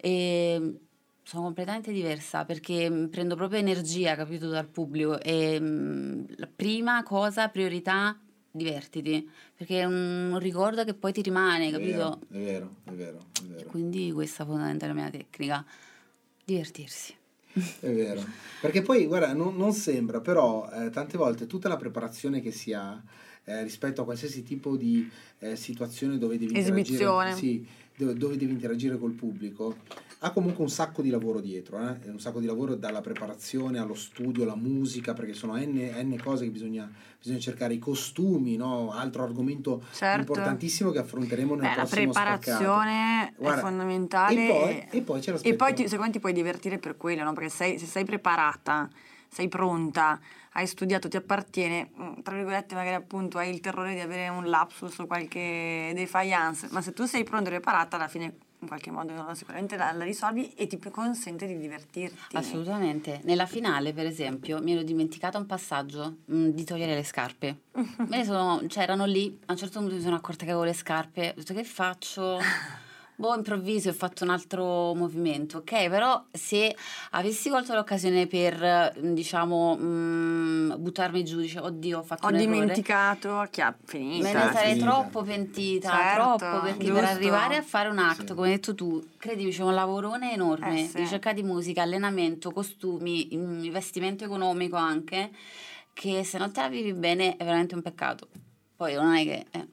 e sono completamente diversa, perché mh, prendo proprio energia, capito, dal pubblico. E mh, la prima cosa, priorità, divertiti, perché è un ricordo che poi ti rimane, capito? È vero, è vero, è vero. Quindi questa è fondamentalmente la mia tecnica, divertirsi. È vero, perché poi guarda, non, non sembra, però eh, tante volte tutta la preparazione che si ha eh, rispetto a qualsiasi tipo di eh, situazione dove devi Esibizione. interagire, sì, dove, dove devi interagire col pubblico, ha comunque un sacco di lavoro dietro, eh? un sacco di lavoro dalla preparazione allo studio, alla musica, perché sono n, n cose che bisogna, bisogna cercare, i costumi, no? Altro argomento Certo. importantissimo che affronteremo nel Beh, la prossimo preparazione spaccato. Guarda, è fondamentale e poi, e poi c'è l'aspetto e poi ti, secondo me ti puoi divertire per quello, no? Perché sei, se sei preparata, sei pronta, hai studiato, ti appartiene, mh, tra virgolette magari appunto hai il terrore di avere un lapsus o qualche defiance, ma se tu sei pronta e preparata, alla fine in qualche modo sicuramente la, la risolvi e ti consente di divertirti. Assolutamente. Nella finale, per esempio, mi ero dimenticata un passaggio mh, di togliere le scarpe. Me ne sono, cioè erano lì, a un certo punto mi sono accorta che avevo le scarpe, ho detto: che faccio? Boh, improvviso, ho fatto un altro movimento, ok? Però se avessi colto l'occasione per, diciamo, mh, buttarmi giù, dice: oddio, ho fatto Ho un errore, dimenticato che ha finito. me ne sarei finita. troppo pentita, Certo, troppo, perché giusto. per arrivare a fare un act, Sì. come hai detto tu, credimi, c'è un lavorone enorme, Eh, sì. ricerca di musica, allenamento, costumi, mm, investimento economico anche, che se non te la vivi bene è veramente un peccato. Poi non è che... eh.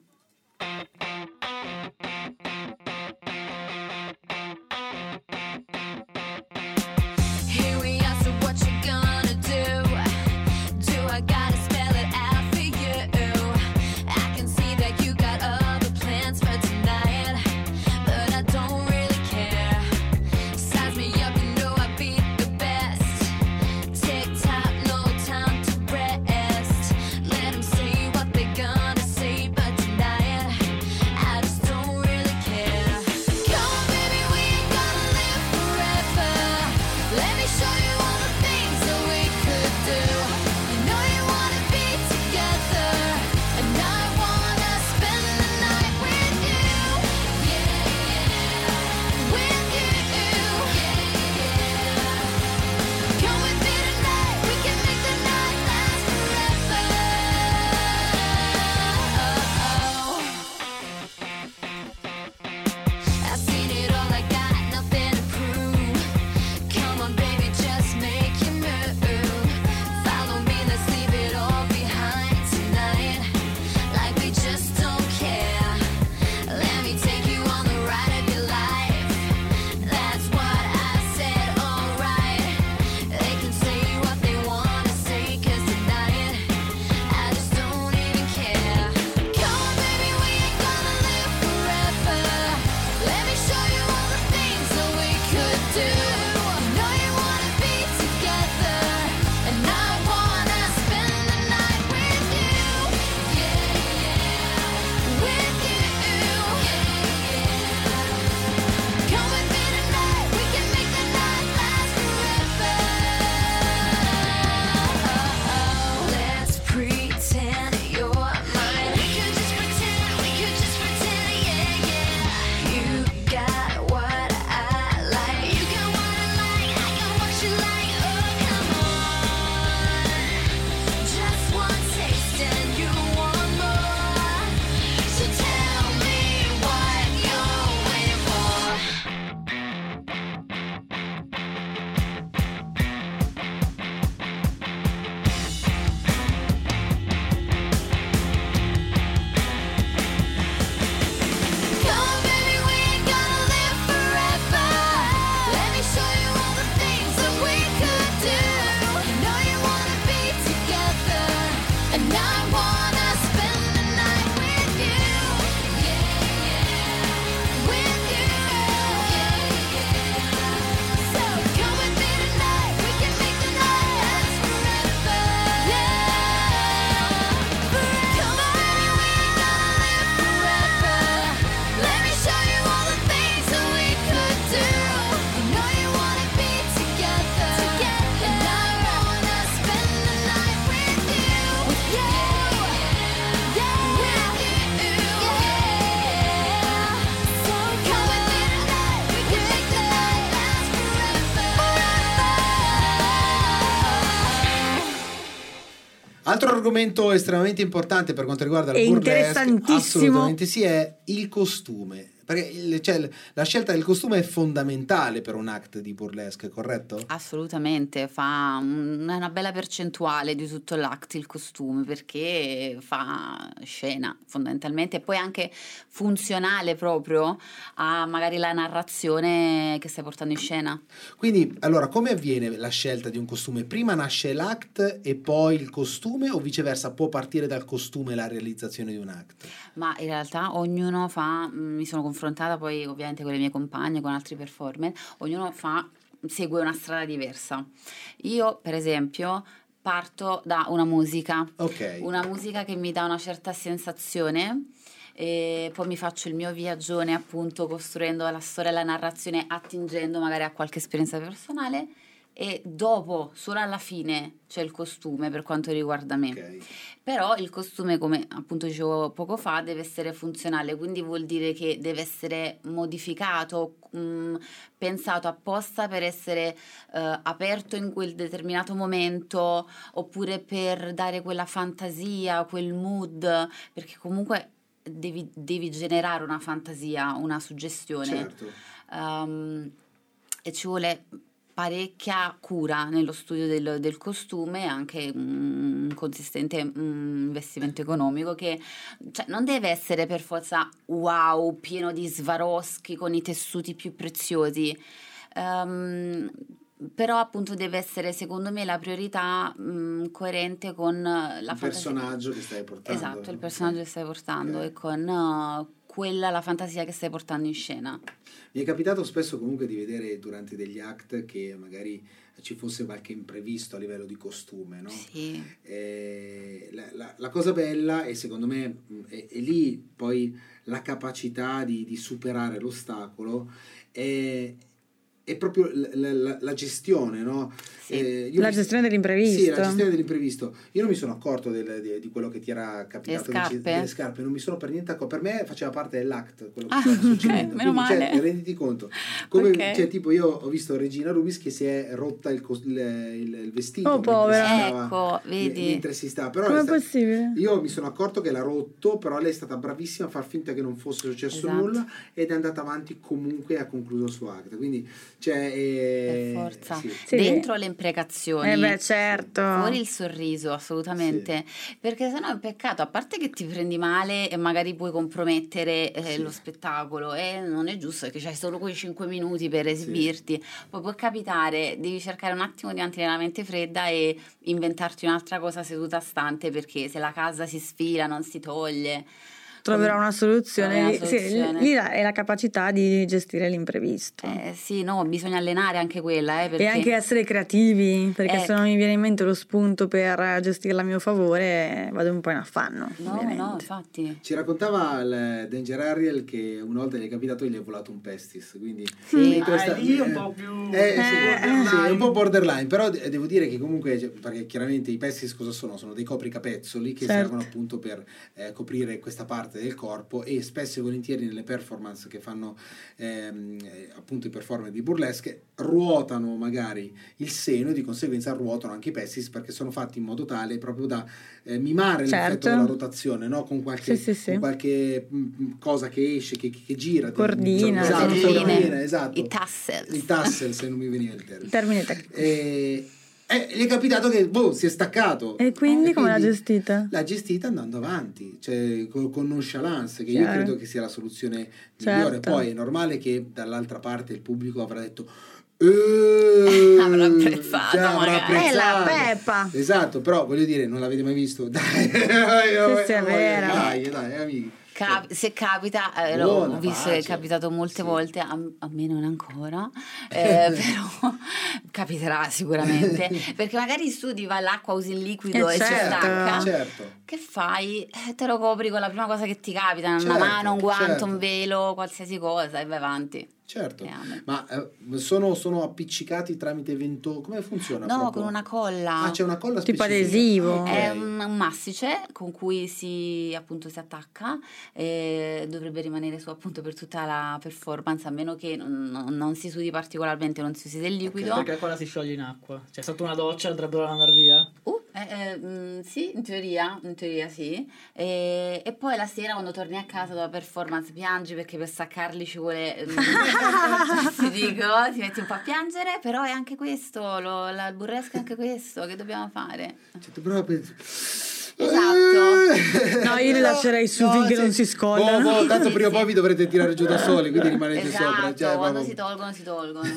Here we are, so what you gonna do? Do I gotta spell it out for you? I can see that you got other plans for tonight, but I don't really care. Size me up, you know I beat the best. Tick tock, no time to rest. Let them say what they're gonna say, but tonight I just don't really care. Come on, baby, we ain't gonna live forever. Let me show you all the things that we could do. You know you wanna be together, and I wanna spend the night with you. Yeah, yeah, with you. Yeah, yeah. Come with me tonight, we can make the night last forever. I've seen it all, I got nothing to prove. Come on, baby, just make your move. Follow me, let's leave it all behind tonight, like we just don't care. Let me take you on the ride of your life. That's what I said, alright. They can say what they wanna say, 'cause tonight I just don't even care. Come on, baby, we ain't gonna live forever. Let me show you all the things that we could do. You know you wanna be together, and I wanna spend the night with you. Yeah, yeah, with you. Yeah, yeah. Come with me tonight, we can make the night last forever. Let's pretend you're mine. We could just pretend, we could just pretend, yeah, yeah. You got what I like. You got what Altro argomento estremamente importante per quanto riguarda il E burlesque, interessantissimo. assolutamente sì, è il costume. Perché il- cioè, la scelta del costume è fondamentale per un act di burlesque, corretto? Assolutamente, fa un- una bella percentuale di tutto l'act il costume, perché fa scena fondamentalmente, e poi anche funzionale proprio a magari la narrazione che stai portando in scena. Quindi, allora, come avviene la scelta di un costume? Prima nasce l'act e poi il costume, o viceversa, può partire dal costume la realizzazione di un act? Ma in realtà ognuno fa, mh, mi sono confrontata poi ovviamente con le mie compagne, con altri performer, ognuno fa, segue una strada diversa. Io per esempio parto da una musica, Ok. una musica che mi dà una certa sensazione, e poi mi faccio il mio viaggione appunto costruendo la storia e la narrazione, attingendo magari a qualche esperienza personale, e dopo, solo alla fine, c'è il costume per quanto riguarda me. Ok. Però il costume, come appunto dicevo poco fa, deve essere funzionale, quindi vuol dire che deve essere modificato, mh, pensato apposta per essere eh, aperto in quel determinato momento, oppure per dare quella fantasia, quel mood, perché comunque devi, devi generare una fantasia, una suggestione. Certo. Um, e ci vuole parecchia cura nello studio del, del costume, e anche un consistente mm, investimento economico, che cioè, non deve essere per forza wow, pieno di Swarovski con i tessuti più preziosi. Um, però appunto deve essere, secondo me, la priorità mh, coerente con la Il fantasia. personaggio che stai portando. Esatto, il personaggio che stai portando, Ok. e con uh, quella la fantasia che stai portando in scena. Mi è capitato spesso comunque di vedere durante degli act che magari ci fosse qualche imprevisto a livello di costume, no? Sì. Eh, la, la- la cosa bella, e secondo me mh, è, è lì poi la capacità di, di superare l'ostacolo, è, è proprio la, la- la gestione, no? Sì. Eh, io La mi- gestione dell'imprevisto. Sì, la gestione dell'imprevisto. Io non mi sono accorto del- di, di quello che ti era capitato. Le scarpe? di- delle scarpe, non mi sono per niente accorto. Per me faceva parte dell'act quello che Ah, stava ok, succedendo. meno Quindi, cioè, male. renditi conto. Come, Ok. cioè, tipo, io ho visto Regina Rubis che si è rotta il, cos- il, il- il vestito. Oh, mentre povera. si stava- Ecco, vedi? mentre si stava. Però Com'è è sta- possibile? io mi sono accorto che l'ha rotto, però lei è stata bravissima a far finta che non fosse successo Esatto. nulla, ed è andata avanti comunque e ha concluso il suo act. Quindi, cioè, eh, Per forza. sì. Sì. Dentro le imprecazioni. Eh beh, certo. Fuori il sorriso, assolutamente. Perché sennò è un peccato, a parte che ti prendi male e magari puoi compromettere eh, Sì. lo spettacolo, e non è giusto, perché c'hai solo quei cinque minuti per esibirti. Poi può capitare, devi cercare un attimo di mantenere la mente fredda e inventarti un'altra cosa seduta stante, perché se la casa si sfila non si toglie. Troverà una soluzione. Troverà Lì- una sì, soluzione. lì la- è la capacità di gestire l'imprevisto. Eh, sì, no, bisogna allenare anche quella, eh, perché E anche essere creativi, perché Eh. se non mi viene in mente lo spunto per gestirla a mio favore, vado un po' in affanno. no, ovviamente. no, infatti. Ci raccontava il Danger Ariel che una volta gli è capitato e gli è volato un pestis, quindi Sì. mentre Ah, sta- è lì un po' più eh, sì, borderline. sì, è un po' borderline, però de- devo dire che comunque, cioè, perché chiaramente i pestis cosa sono? Sono dei copricapezzoli che Certo. servono appunto per eh, coprire questa parte del corpo, e spesso e volentieri nelle performance che fanno ehm, eh, appunto i performer di burlesque ruotano magari il seno, e di conseguenza ruotano anche i pestis, perché sono fatti in modo tale proprio da eh, mimare Certo. l'effetto della rotazione, no? Con qualche, Sì, sì, sì. con qualche mm, cosa che esce, che, che gira, Cordina, esatto, sì. cordina, esatto. I tassels. il tassel, se non mi veniva il termine. Il termine tecnico. E, e gli è capitato che boh, si è staccato. E quindi Eh, come l'ha quindi gestita? L'ha gestita andando avanti, cioè con, con nonchalance, che io Chiaro. credo che sia la soluzione migliore. Certo. Poi è normale che dall'altra parte il pubblico avrà detto "Eh", Avrà apprezzato, cioè, avrà magari. apprezzato. È la Peppa. Esatto, però voglio dire, non l'avete mai visto? Dai, sì, è vero. dai, dai, amici. Cap- se capita, eh, Buona l'ho visto, pace. è capitato molte Sì. volte, a, a me non ancora, eh, però capiterà sicuramente, perché magari studi, va l'acqua, usi il liquido Eh, e si certo. stacca. Certo. Che fai? Eh, te lo copri con la prima cosa che ti capita, una Certo, mano, un guanto, certo. un velo, qualsiasi cosa, e vai avanti. Certo, E amen. ma eh, sono, sono appiccicati tramite vento, come funziona? No, proprio? con una colla. Ah, c'è una colla Tipo specifica. adesivo. Ok. È un, un mastice con cui si appunto si attacca, e dovrebbe rimanere su appunto per tutta la performance, a meno che non, non si sudi particolarmente, non si usi del liquido. Perché quella si scioglie in acqua. Cioè, sotto una doccia dovrebbero andare via. Uh, Eh, eh, mh, sì, in teoria, in teoria sì. E, e poi la sera quando torni a casa dopo la performance piangi perché per staccarli ci vuole... ti dico, ti metti un po' a piangere, però è anche questo, lo, la, il burlesque è anche questo, che dobbiamo fare? Cioè, proprio... Esatto. No, io li lascerei su no, finché sì. non si scollano. Oh, oh, tanto Sì, prima o sì. poi vi dovrete tirare giù da soli, quindi rimanete Esatto, sopra. Cioè, quando proprio... si tolgono si tolgono.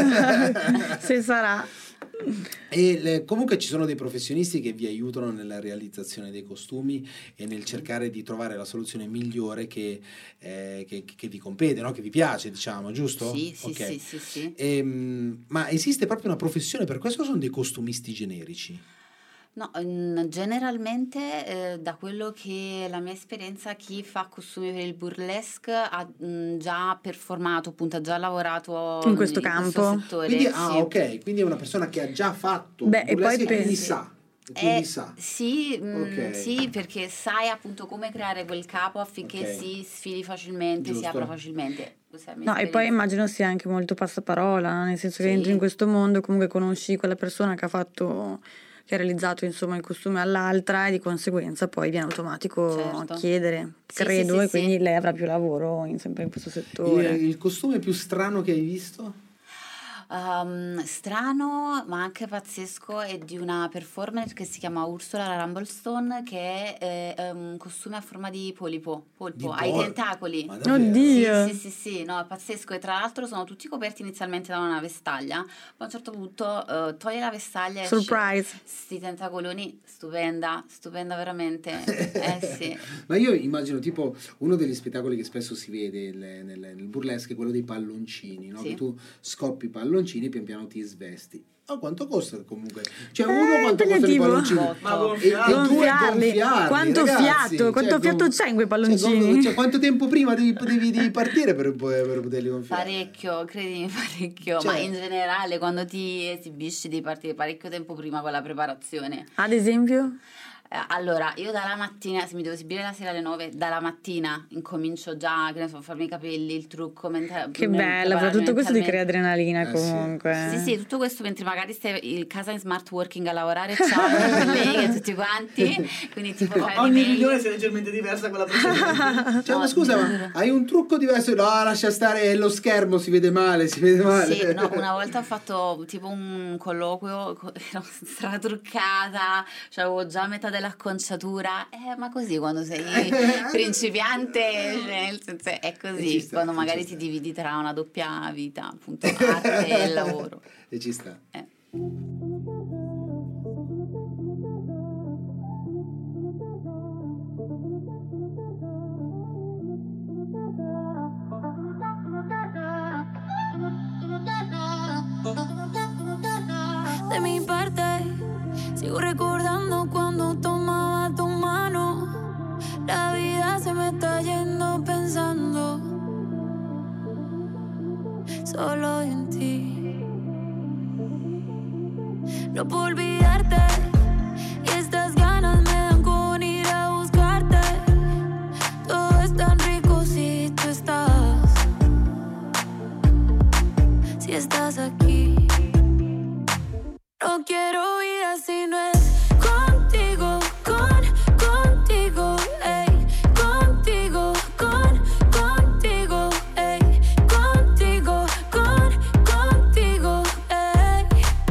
Se sarà. E le, comunque ci sono dei professionisti che vi aiutano nella realizzazione dei costumi e nel cercare di trovare la soluzione migliore che, eh, che, che vi compete, no? Che vi piace, diciamo, giusto? Sì, sì, Ok. sì, sì, sì. Ehm, ma esiste proprio una professione per questo o sono dei costumisti generici? No, mm, generalmente eh, da quello che è la mia esperienza, chi fa costumi per il burlesque ha mm, già performato, appunto ha già lavorato In questo in campo. settore. Quindi, ah, sì. ok, quindi è una persona che ha già fatto Beh, e burlesque poi e quindi pensi- sa. e Quindi Eh, sa. sì, mm, Ok. sì, perché sai appunto come creare quel capo affinché Ok. si sfili facilmente, Giusto. si apra facilmente. Questa è la mia No, e poi esperienza. immagino sia anche molto passaparola, nel senso che Sì. entri in questo mondo, comunque conosci quella persona che ha fatto, che ha realizzato insomma il costume all'altra e di conseguenza poi viene automatico Certo. chiedere, Sì, credo, sì, sì, e quindi sì. lei avrà più lavoro in, sempre in questo Il, settore. il costume più strano che hai visto? Um, strano ma anche pazzesco è di una performer che si chiama Ursula la Rumblestone, che è eh, un costume a forma di polipo, polpo, Di ha i pol- tentacoli. Ma davvero? Oddio. Sì, sì, sì, sì, no, è pazzesco, e tra l'altro sono tutti coperti inizialmente da una vestaglia, poi a un certo punto eh, toglie la vestaglia e Surprise. sti tentacoloni, stupenda, stupenda veramente. Eh sì. Ma io immagino tipo uno degli spettacoli che spesso si vede nel, nel, nel burlesque è quello dei palloncini, no? Sì. Che tu scoppi i palloncini e pian piano ti svesti. Ma quanto costa comunque? Cioè, Eh, uno quanto costano i impegnativo. palloncini? Ma E, gonfiarli. e due Gonfiarli. gonfiarli, Quanto ragazzi. fiato, quanto Cioè, fiato com- c'è in quei cioè, palloncini? com- cioè, quanto tempo prima devi, devi, devi partire per, per poterli gonfiare? Parecchio, credimi, parecchio, Cioè- ma in generale quando ti esibisci devi partire parecchio tempo prima con la preparazione. Ad esempio? Eh, allora, io dalla mattina, se mi devo esibire la sera alle nove, dalla mattina incomincio già, che ne so, a farmi i capelli, il trucco, menta- Che me- bello, però prepararmi tutto questo ti crea mentalmente. adrenalina Eh, sì. comunque. Sì, sì, tutto questo mentre magari stai in casa in smart working a lavorare, ciao, i colleghi e tutti quanti, quindi tipo fare Ogni dei mail. riunione sia leggermente diversa da quella precedente. Cioè, ma No, scusa, ma giuro. hai un trucco diverso? No, lascia stare lo schermo, si vede male, si vede male. Sì, no, una volta ho fatto tipo un colloquio, co- ero stratruccata, cioè avevo già metà dell'acconciatura, eh, ma così quando sei principiante, cioè, nel senso, è E ci così, sta, quando ci magari sta. ti dividi tra una doppia vita, appunto, arte e lavoro. E ci sta. Eh. De mi parte, sigo recordando cuando tomaba tu mano. La vida se me está yendo pensando solo en ti. No puedo olvidarte y estas ganas me dan con ir a buscarte. Todo es tan rico si tú estás, si estás aquí. No quiero vida si no es contigo, con, contigo, ey, contigo, con, contigo, ey, contigo, con, contigo, ey.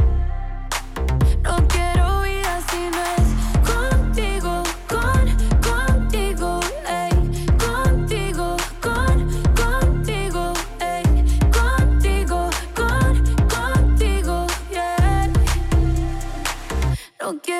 No quiero vida si no es contigo, con, contigo, ey, contigo, con, contigo, ey, contigo, con, contigo, yeah. No quiero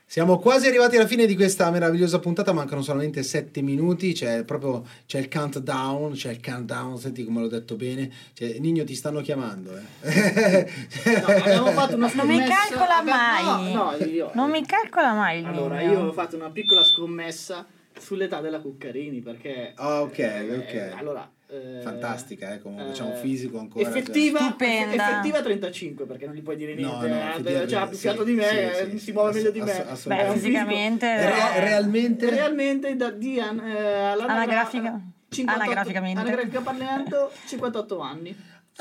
Siamo quasi arrivati alla fine di questa meravigliosa puntata, mancano solamente sette minuti, c'è proprio c'è il countdown, c'è il countdown, senti come l'ho detto bene, cioè, Nigno ti stanno chiamando. Eh. No, abbiamo fatto una Non mi scommessa. calcola Abbiamo- mai. No, no, io- Non mi calcola mai il Allora, Nigno. io ho fatto una piccola scommessa sull'età della Cuccarini perché... Ah, ok, eh, ok. allora... eh, fantastica, eh, comunque c'è un eh, fisico ancora. effettiva, Stupenda. effettiva trentacinque, perché non gli puoi dire No, niente, no, eh, effettivamente, cioè, ha più sì, fiato di me, sì, eh, sì, si sì, muove ass- meglio di me. ass- Beh, assolutamente. È un fisico- fisicamente... Re- realmente realmente da di an- eh, all'anagra- Anagrafica- cinquantotto anagraficamente. anagrafica parlando cinquantotto anni.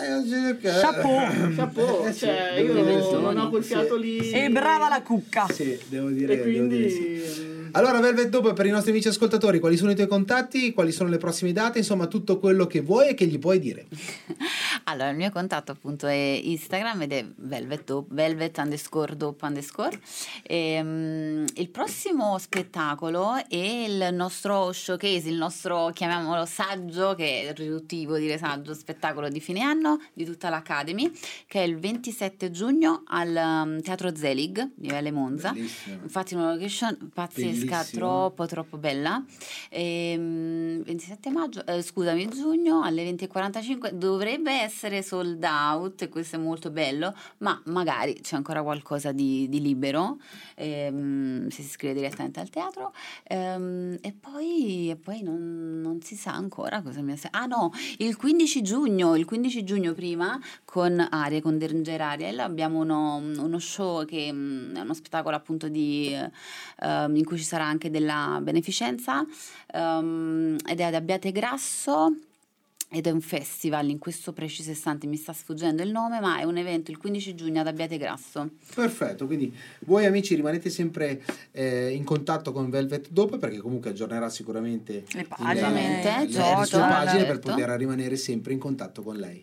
Chapeau. Chapeau, Eh, sì, cioè devo dire io sì. non ho quel Sì. fiato lì. E brava la cucca. Sì, devo dire, E devo dire quindi sì. Allora Velvet, dopo per i nostri amici ascoltatori, quali sono i tuoi contatti, quali sono le prossime date, insomma tutto quello che vuoi e che gli puoi dire. Allora, il mio contatto appunto è Instagram ed è velvet, dope, velvet underscore dope underscore. E, um, il prossimo spettacolo è il nostro showcase, il nostro, chiamiamolo saggio, che è riduttivo dire saggio, spettacolo di fine anno di tutta l'Academy, che è il ventisette giugno al um, Teatro Zelig di Viale Monza. Bellissimo. Infatti una location pazzesca, Bellissimo. troppo troppo bella. Ehm, ventisette maggio, eh, scusami, giugno alle venti e quarantacinque dovrebbe essere sold out e questo è molto bello, ma magari c'è ancora qualcosa di, di libero, ehm, se si iscrive direttamente al teatro. Ehm, e poi, e poi non, non si sa ancora cosa mi aspetta. Ah no, il quindici giugno, il quindici giugno prima con Arie, con Danger Ariel abbiamo uno, uno show che mm, è uno spettacolo appunto di ehm, in cui ci sarà anche della beneficenza, ehm, ed è ad Abbiate Grasso ed è un festival, in questo preciso istante mi sta sfuggendo il nome, ma è un evento il quindici giugno ad Abbiate Grasso. Perfetto, quindi voi amici rimanete sempre eh, in contatto con Velvet Dope, perché comunque aggiornerà sicuramente Le pagine, le, le, le certo, sue pagine per certo. poter rimanere sempre in contatto con lei.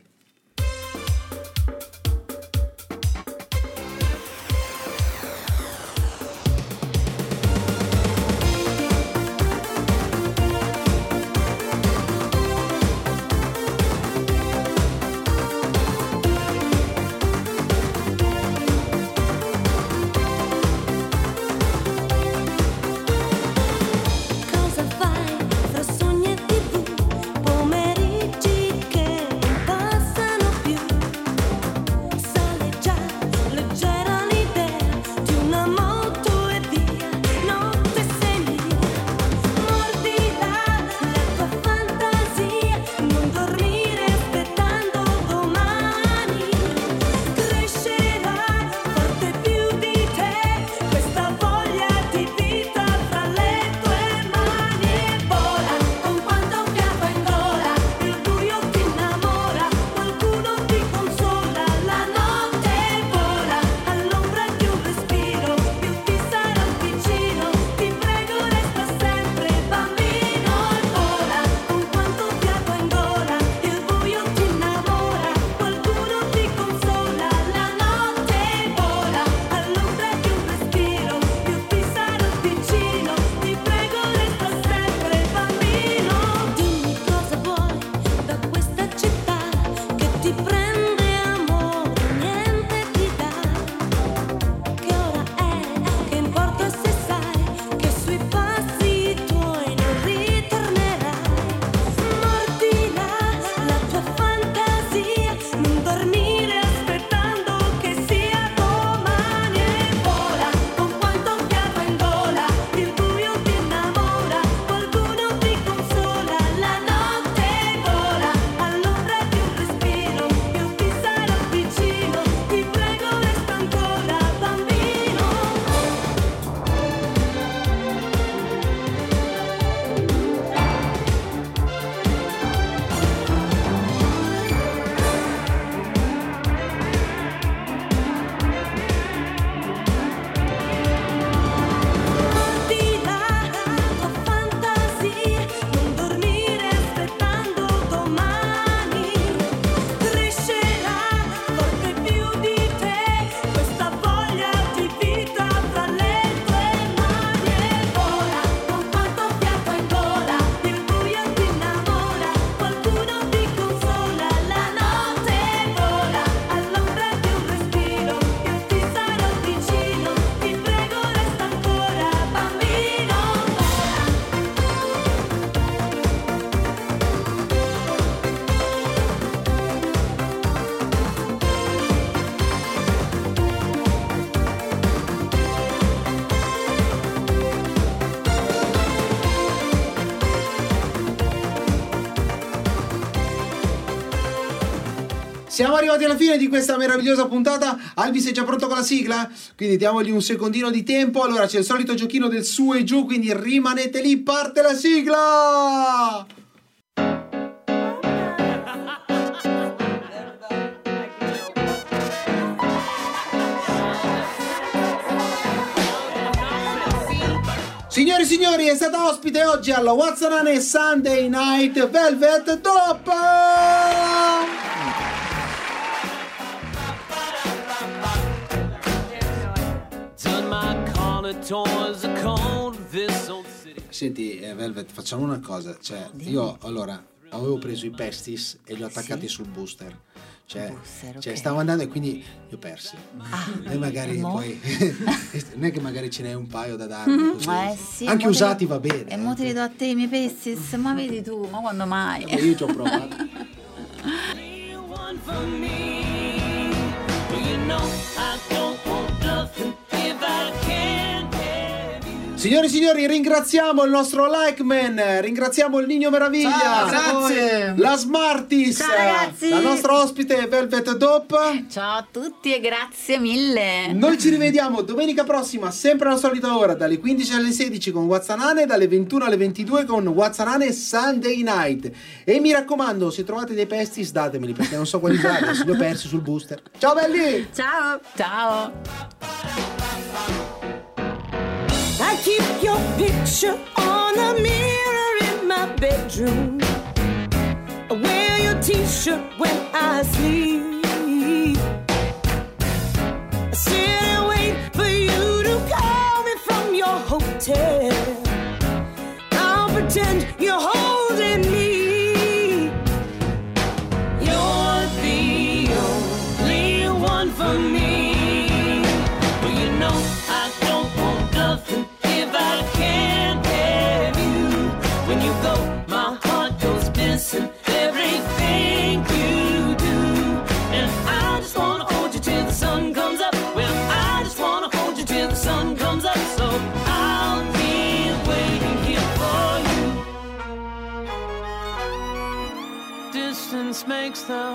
Cosa fai fra sogni e tivù, pomeriggi che non passano? Siamo arrivati alla fine di questa meravigliosa puntata. Albi, sei già pronto con la sigla? Quindi diamogli un secondino di tempo. Allora c'è il solito giochino del su e giù, quindi rimanete lì, parte la sigla! Signori e signori, è stata ospite oggi alla Wazzanane Sunday Night Velvet Top! Senti, eh, Velvet, facciamo una cosa. Cioè, io allora avevo preso i pestis e li ho attaccati Sì? sul booster. Cioè, Booster, cioè ok. stavo andando e quindi li ho persi. Ah, E magari mo? poi non è che magari ce n'è un paio da darmi così. Eh sì, Anche mo te usati li- va bene. E mo te li do a te i miei pestis, ma vedi tu, ma quando mai? Eh, io ci ho provato. Signori e signori, ringraziamo il nostro like man, ringraziamo il Nino Meraviglia, Ciao, grazie. la Smarties, Ciao, ragazzi. la nostra ospite Velvet Dope. Ciao a tutti e grazie mille. Noi ci rivediamo domenica prossima, sempre alla solita ora, dalle quindici alle sedici con Wazzanane, dalle ventuno alle ventidue con Wazzanane Sunday Night. E mi raccomando, se trovate dei pestis datemeli, perché non so quali usare, li ho persi sul booster. Ciao belli! Ciao! Ciao. I keep your picture on the mirror in my bedroom. I wear your t-shirt when I sleep. I sit and wait for you to call me from your hotel. I'll pretend you're holding me. You're the only one for me. Well, you know I don't want nothing if I can't have you. When you go, my heart goes missing. Everything you do, and I just wanna hold you till the sun comes up. Well, I just wanna hold you till the sun comes up. So I'll be waiting here for you. Distance makes the